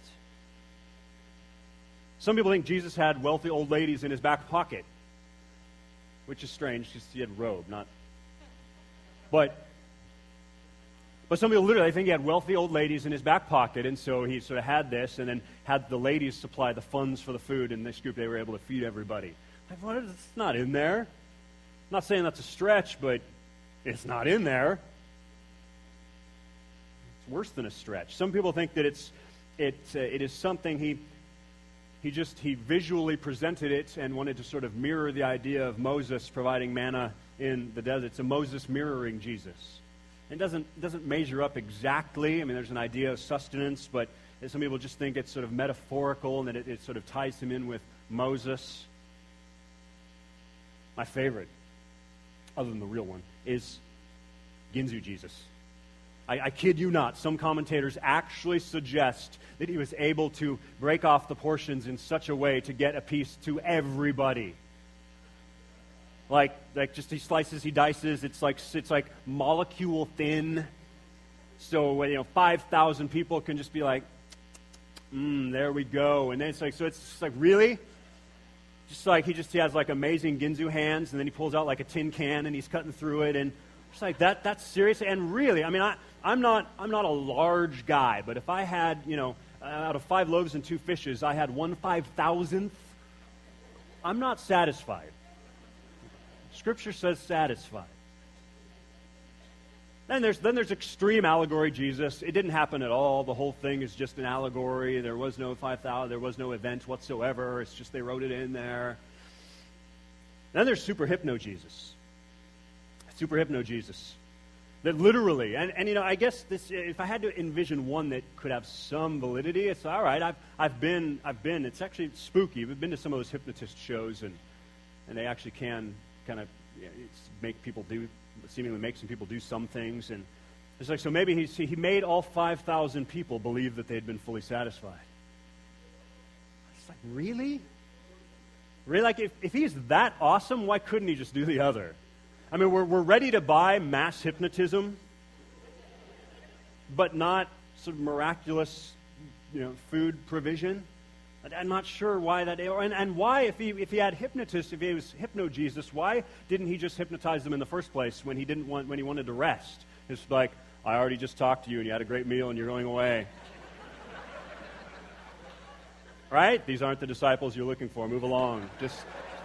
Speaker 2: Some people think Jesus had wealthy old ladies in his back pocket, which is strange because he had a robe, not. But, but some people literally think he had wealthy old ladies in his back pocket, and so he sort of had this, and then had the ladies supply the funds for the food, and this group they were able to feed everybody. Like, what is, it's not in there. I'm not saying that's a stretch, but it's not in there. It's worse than a stretch. Some people think that it's it uh, it is something he. He just, he visually presented it and wanted to sort of mirror the idea of Moses providing manna in the desert. So Moses mirroring Jesus. It doesn't, doesn't measure up exactly. I mean, there's an idea of sustenance, but some people just think it's sort of metaphorical and that it, it sort of ties him in with Moses. My favorite, other than the real one, is Ginzu Jesus. I, I kid you not, some commentators actually suggest that he was able to break off the portions in such a way to get a piece to everybody. Like, like just he slices, he dices, it's like it's like molecule thin. So, you know, five thousand people can just be like, mm, there we go. And then it's like, so it's just like, really? Just like, he just he has like amazing Ginzu hands, and then he pulls out like a tin can, and he's cutting through it, and it's like, that, that's serious. And really, I mean, I, I'm not I'm not a large guy, but if I had, you know, out of five loaves and two fishes, I had one five-thousandth, I'm not satisfied. Scripture says satisfied. Then there's then there's extreme allegory Jesus. It didn't happen at all. The whole thing is just an allegory. There was no five thousand. There was no event whatsoever. It's just they wrote it in there. Then there's super hypno Jesus. Super hypno Jesus. That literally, and, and you know, I guess this, if I had to envision one that could have some validity, it's all right. I've I've been I've been. It's actually spooky. We've been to some of those hypnotist shows, and and they actually can kind of yeah, it's make people do, seemingly make some people do some things, and it's like, so maybe he he made all five thousand people believe that they had been fully satisfied. It's like, really, really, like if if he's that awesome, why couldn't he just do the other? I mean, we're we're ready to buy mass hypnotism, but not sort of miraculous, you know, food provision. I'm not sure why that, and, and why, if he if he had hypnotists, if he was hypno Jesus, why didn't he just hypnotize them in the first place when he didn't want when he wanted to rest? It's like, I already just talked to you, and you had a great meal, and you're going away. Right? These aren't the disciples you're looking for. Move along. Just.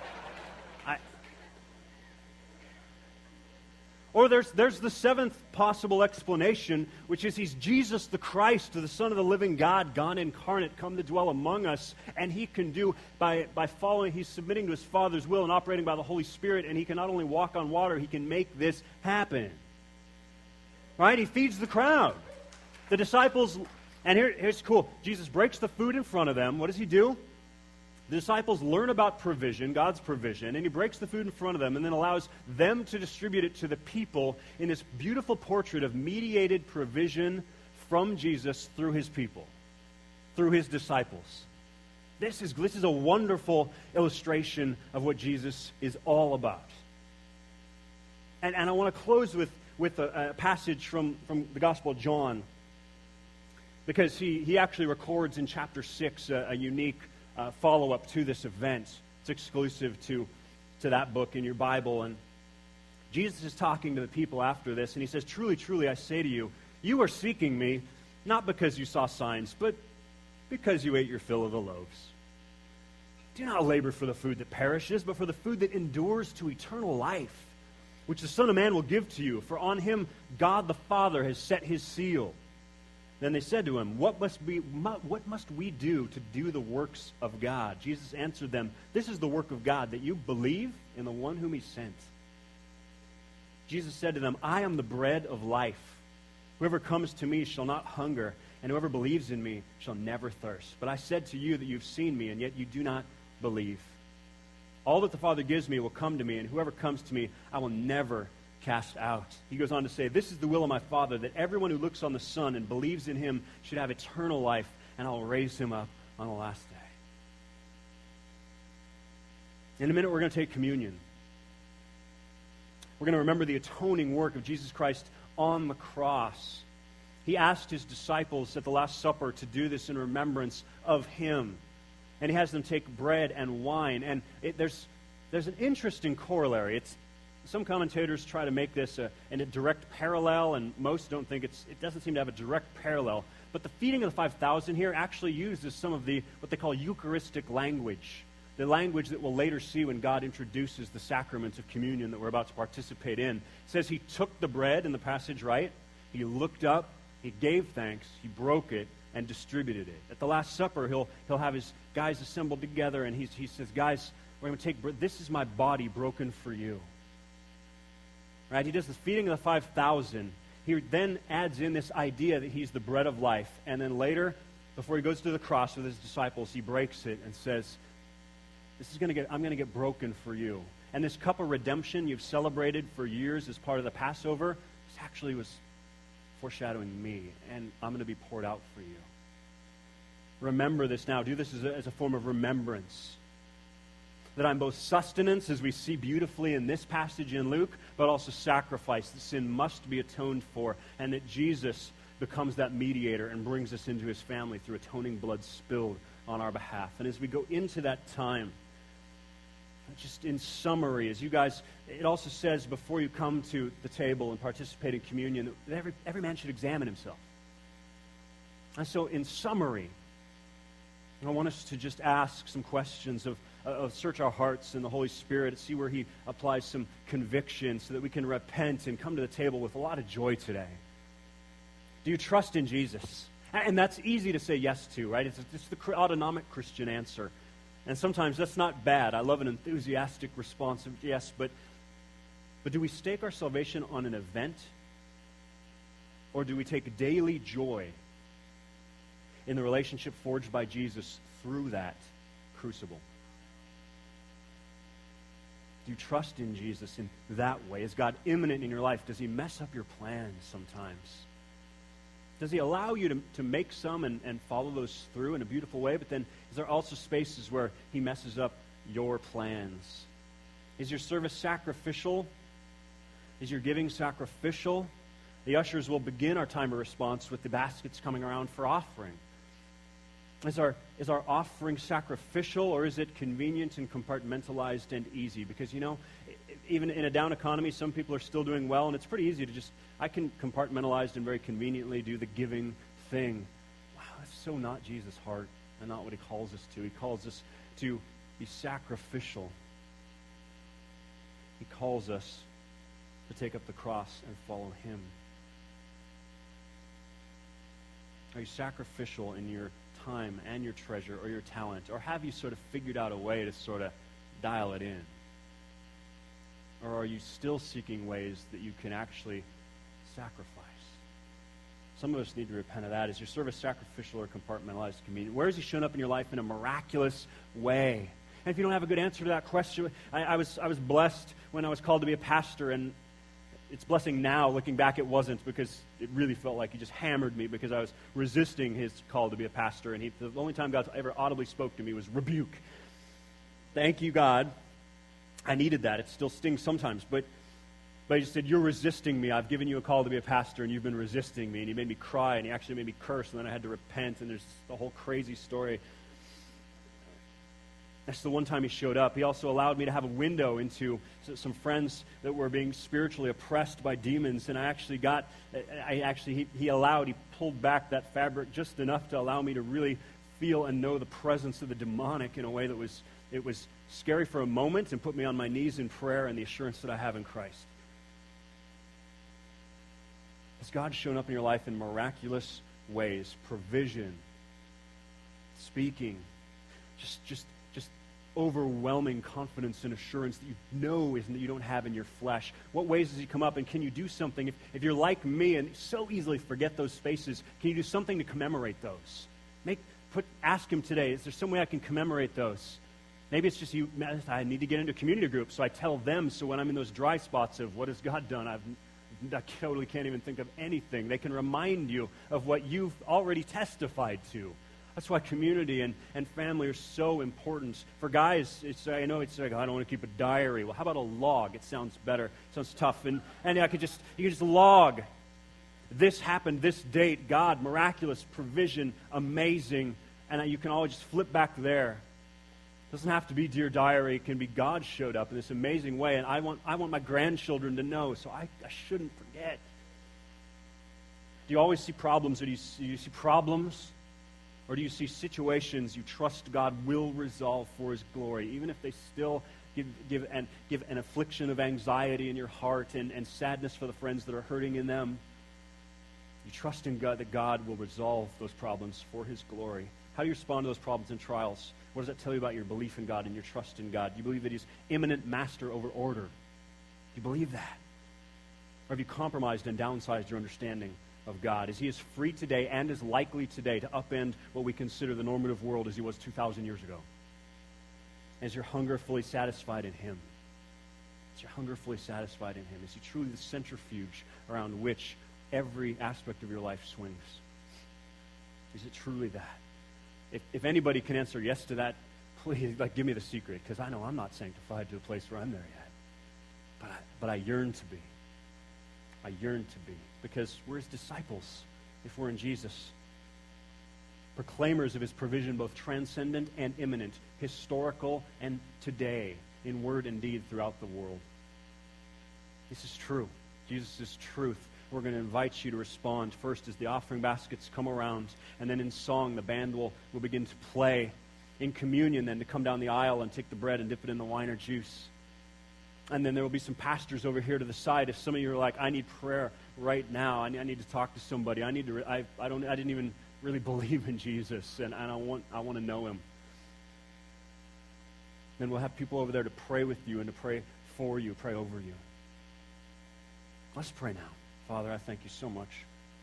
Speaker 2: Or there's there's the seventh possible explanation, which is he's Jesus the Christ, the Son of the living God, God incarnate, come to dwell among us, and he can do, by, by following, he's submitting to his Father's will and operating by the Holy Spirit, and he can not only walk on water, he can make this happen. Right? He feeds the crowd. The disciples, and here, here's cool, Jesus breaks the food in front of them. What does he do? The disciples learn about provision, God's provision, and he breaks the food in front of them and then allows them to distribute it to the people in this beautiful portrait of mediated provision from Jesus through his people, through his disciples. This is, this is a wonderful illustration of what Jesus is all about. And, and I want to close with, with a, a passage from, from the Gospel of John. because he, he actually records in chapter six a, a unique uh, follow-up to this event. It's exclusive to, to that book in your Bible. And Jesus is talking to the people after this, and he says, "Truly, truly, I say to you, you are seeking me, not because you saw signs, but because you ate your fill of the loaves. Do not labor for the food that perishes, but for the food that endures to eternal life, which the Son of Man will give to you, for on him God the Father has set his seal." Then they said to him, what must we, what must we do to do the works of God? Jesus answered them, "This is the work of God, that you believe in the one whom he sent." Jesus said to them, "I am the bread of life. Whoever comes to me shall not hunger, and whoever believes in me shall never thirst. But I said to you that you've seen me, and yet you do not believe. All that the Father gives me will come to me, and whoever comes to me I will never cast out." He goes on to say, "This is the will of my Father, that everyone who looks on the Son and believes in him should have eternal life, and I will raise him up on the last day." In a minute, we're going to take communion. We're going to remember the atoning work of Jesus Christ on the cross. He asked his disciples at the Last Supper to do this in remembrance of him. And he has them take bread and wine. And it, there's, there's an interesting corollary. It's, some commentators try to make this a, a direct parallel, and most don't think it's, it doesn't seem to have a direct parallel. But the feeding of the five thousand here actually uses some of the, what they call Eucharistic language. The language that we'll later see when God introduces the sacraments of communion that we're about to participate in. It says he took the bread in the passage, right? He looked up, he gave thanks, he broke it, and distributed it. At the Last Supper, he'll he'll have his guys assembled together, and he's, he says, "Guys, we're going to take bread. This is my body broken for you." Right? He does the feeding of the five thousand. He then adds in this idea that he's the bread of life. And then later, before he goes to the cross with his disciples, he breaks it and says, "This is going to get, I'm going to get broken for you." And this cup of redemption you've celebrated for years as part of the Passover, this actually was foreshadowing me, and I'm going to be poured out for you. Remember this now. Do this as a, as a form of remembrance. That I'm both sustenance, as we see beautifully in this passage in Luke, but also sacrifice. The sin must be atoned for, and that Jesus becomes that mediator and brings us into his family through atoning blood spilled on our behalf. And as we go into that time, just in summary, as you guys, it also says before you come to the table and participate in communion, that every, every man should examine himself. And so in summary, I want us to just ask some questions of, of search our hearts in the Holy Spirit, see where he applies some conviction so that we can repent and come to the table with a lot of joy today. Do you trust in Jesus? And that's easy to say yes to, right? It's, it's the autonomic Christian answer. And sometimes that's not bad. I love an enthusiastic response of yes, but, but do we stake our salvation on an event? Or do we take daily joy in the relationship forged by Jesus through that crucible? Do you trust in Jesus in that way? Is God immanent in your life? Does he mess up your plans sometimes? Does he allow you to, to make some and, and follow those through in a beautiful way? But then is there also spaces where he messes up your plans? Is your service sacrificial? Is your giving sacrificial? The ushers will begin our time of response with the baskets coming around for offering. Is our, is our offering sacrificial, or is it convenient and compartmentalized and easy? Because, you know, even in a down economy, some people are still doing well, and it's pretty easy to just, I can compartmentalize and very conveniently do the giving thing. Wow, that's so not Jesus' heart and not what he calls us to. He calls us to be sacrificial. He calls us to take up the cross and follow him. Are you sacrificial in your time and your treasure or your talent? Or have you sort of figured out a way to sort of dial it in? Or are you still seeking ways that you can actually sacrifice? Some of us need to repent of that. Is your service sacrificial or compartmentalized, convenient? Where has he shown up in your life in a miraculous way? And if you don't have a good answer to that question, I, I was I was blessed when I was called to be a pastor, and it's blessing now. Looking back, it wasn't, because it really felt like he just hammered me because I was resisting his call to be a pastor, and he, the only time God ever audibly spoke to me was rebuke. Thank you, God. I needed that. It still stings sometimes, but but he just said, "You're resisting me. I've given you a call to be a pastor, and you've been resisting me." And he made me cry, and he actually made me curse, and then I had to repent, and there's the whole crazy story. That's the one time he showed up. He also allowed me to have a window into some friends that were being spiritually oppressed by demons, and I actually got, I actually, he, he allowed, he pulled back that fabric just enough to allow me to really feel and know the presence of the demonic in a way that was, it was scary for a moment and put me on my knees in prayer and the assurance that I have in Christ. Has God shown up in your life in miraculous ways? Provision, speaking, just, just, just overwhelming confidence and assurance that you know is that you don't have in your flesh. What ways does he come up, and can you do something? If, if you're like me and so easily forget those spaces, can you do something to commemorate those? Make, put, ask him today, is there some way I can commemorate those? Maybe it's just you, I need to get into a community group, so I tell them, so when I'm in those dry spots of what has God done, I've, I totally can't even think of anything. They can remind you of what you've already testified to. That's why community and, and family are so important. For guys, it's, I know it's like, I don't want to keep a diary. Well, how about a log? It sounds better. It sounds tough. And, and I could just, you could just log. This happened, this date, God, miraculous provision, amazing. And you can always just flip back there. It doesn't have to be Dear Diary. It can be God showed up in this amazing way. And I want, I want my grandchildren to know, so I, I shouldn't forget. Do you always see problems, or do you see, do you see problems? Or do you see situations you trust God will resolve for his glory, even if they still give, give, an, give an affliction of anxiety in your heart and, and sadness for the friends that are hurting in them? You trust in God that God will resolve those problems for his glory. How do you respond to those problems and trials? What does that tell you about your belief in God and your trust in God? Do you believe that he's immanent master over order? Do you believe that? Or have you compromised and downsized your understanding of God? Is he as free today and as likely today to upend what we consider the normative world as he was two thousand years ago? Is your hunger fully satisfied in him? Is your hunger fully satisfied in him? Is he truly the centrifuge around which every aspect of your life swings? Is it truly that? If, if anybody can answer yes to that, please, like, give me the secret, because I know I'm not sanctified to a place where I'm there yet. But I, but I yearn to be. I yearn to be, because we're his disciples if we're in Jesus. Proclaimers of his provision, both transcendent and immanent, historical and today, in word and deed throughout the world. This is true. Jesus is truth. We're going to invite you to respond first as the offering baskets come around, and then in song the band will, will begin to play. In communion then to come down the aisle and take the bread and dip it in the wine or juice. And then there will be some pastors over here to the side. If some of you are like, I need prayer right now. I need, I need to talk to somebody. I need to. Re- I, I don't. I didn't even really believe in Jesus, and, and I want. I want to know him. Then we'll have people over there to pray with you and to pray for you, pray over you. Let's pray now. Father, I thank you so much.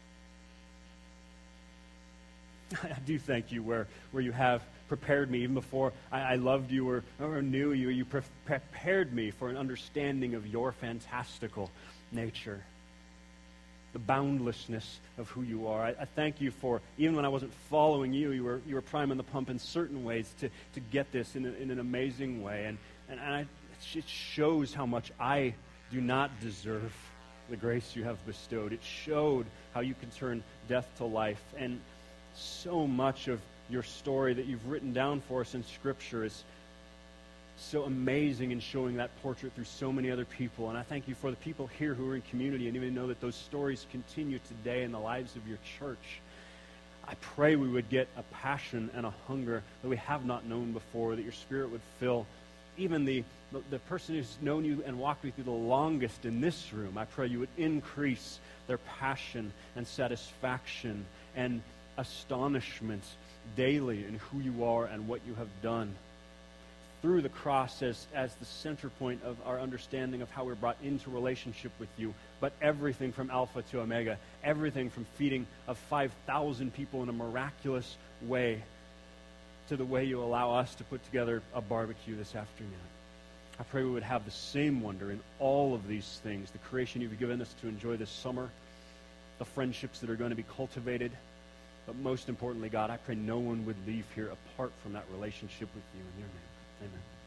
Speaker 2: I do thank you where, where you have prepared me even before I, I loved you or, or knew you. You pre- prepared me for an understanding of your fantastical nature, the boundlessness of who you are. I, I thank you for, even when I wasn't following you, you were you were priming the pump in certain ways to, to get this in, a, in an amazing way. And, and, and I, it shows how much I do not deserve the grace you have bestowed. It showed how you can turn death to life. And so much of your story that you've written down for us in Scripture is so amazing in showing that portrait through so many other people. And I thank you for the people here who are in community and even know that those stories continue today in the lives of your church. I pray we would get a passion and a hunger that we have not known before, that your Spirit would fill even the, the, the person who's known you and walked with you the longest in this room. I pray you would increase their passion and satisfaction and astonishment daily in who you are and what you have done. Through the cross as, as the center point of our understanding of how we're brought into relationship with you, but everything from Alpha to Omega, everything from feeding of five thousand people in a miraculous way to the way you allow us to put together a barbecue this afternoon. I pray we would have the same wonder in all of these things, the creation you've given us to enjoy this summer, the friendships that are going to be cultivated, but most importantly, God, I pray no one would leave here apart from that relationship with you in your name. Amen.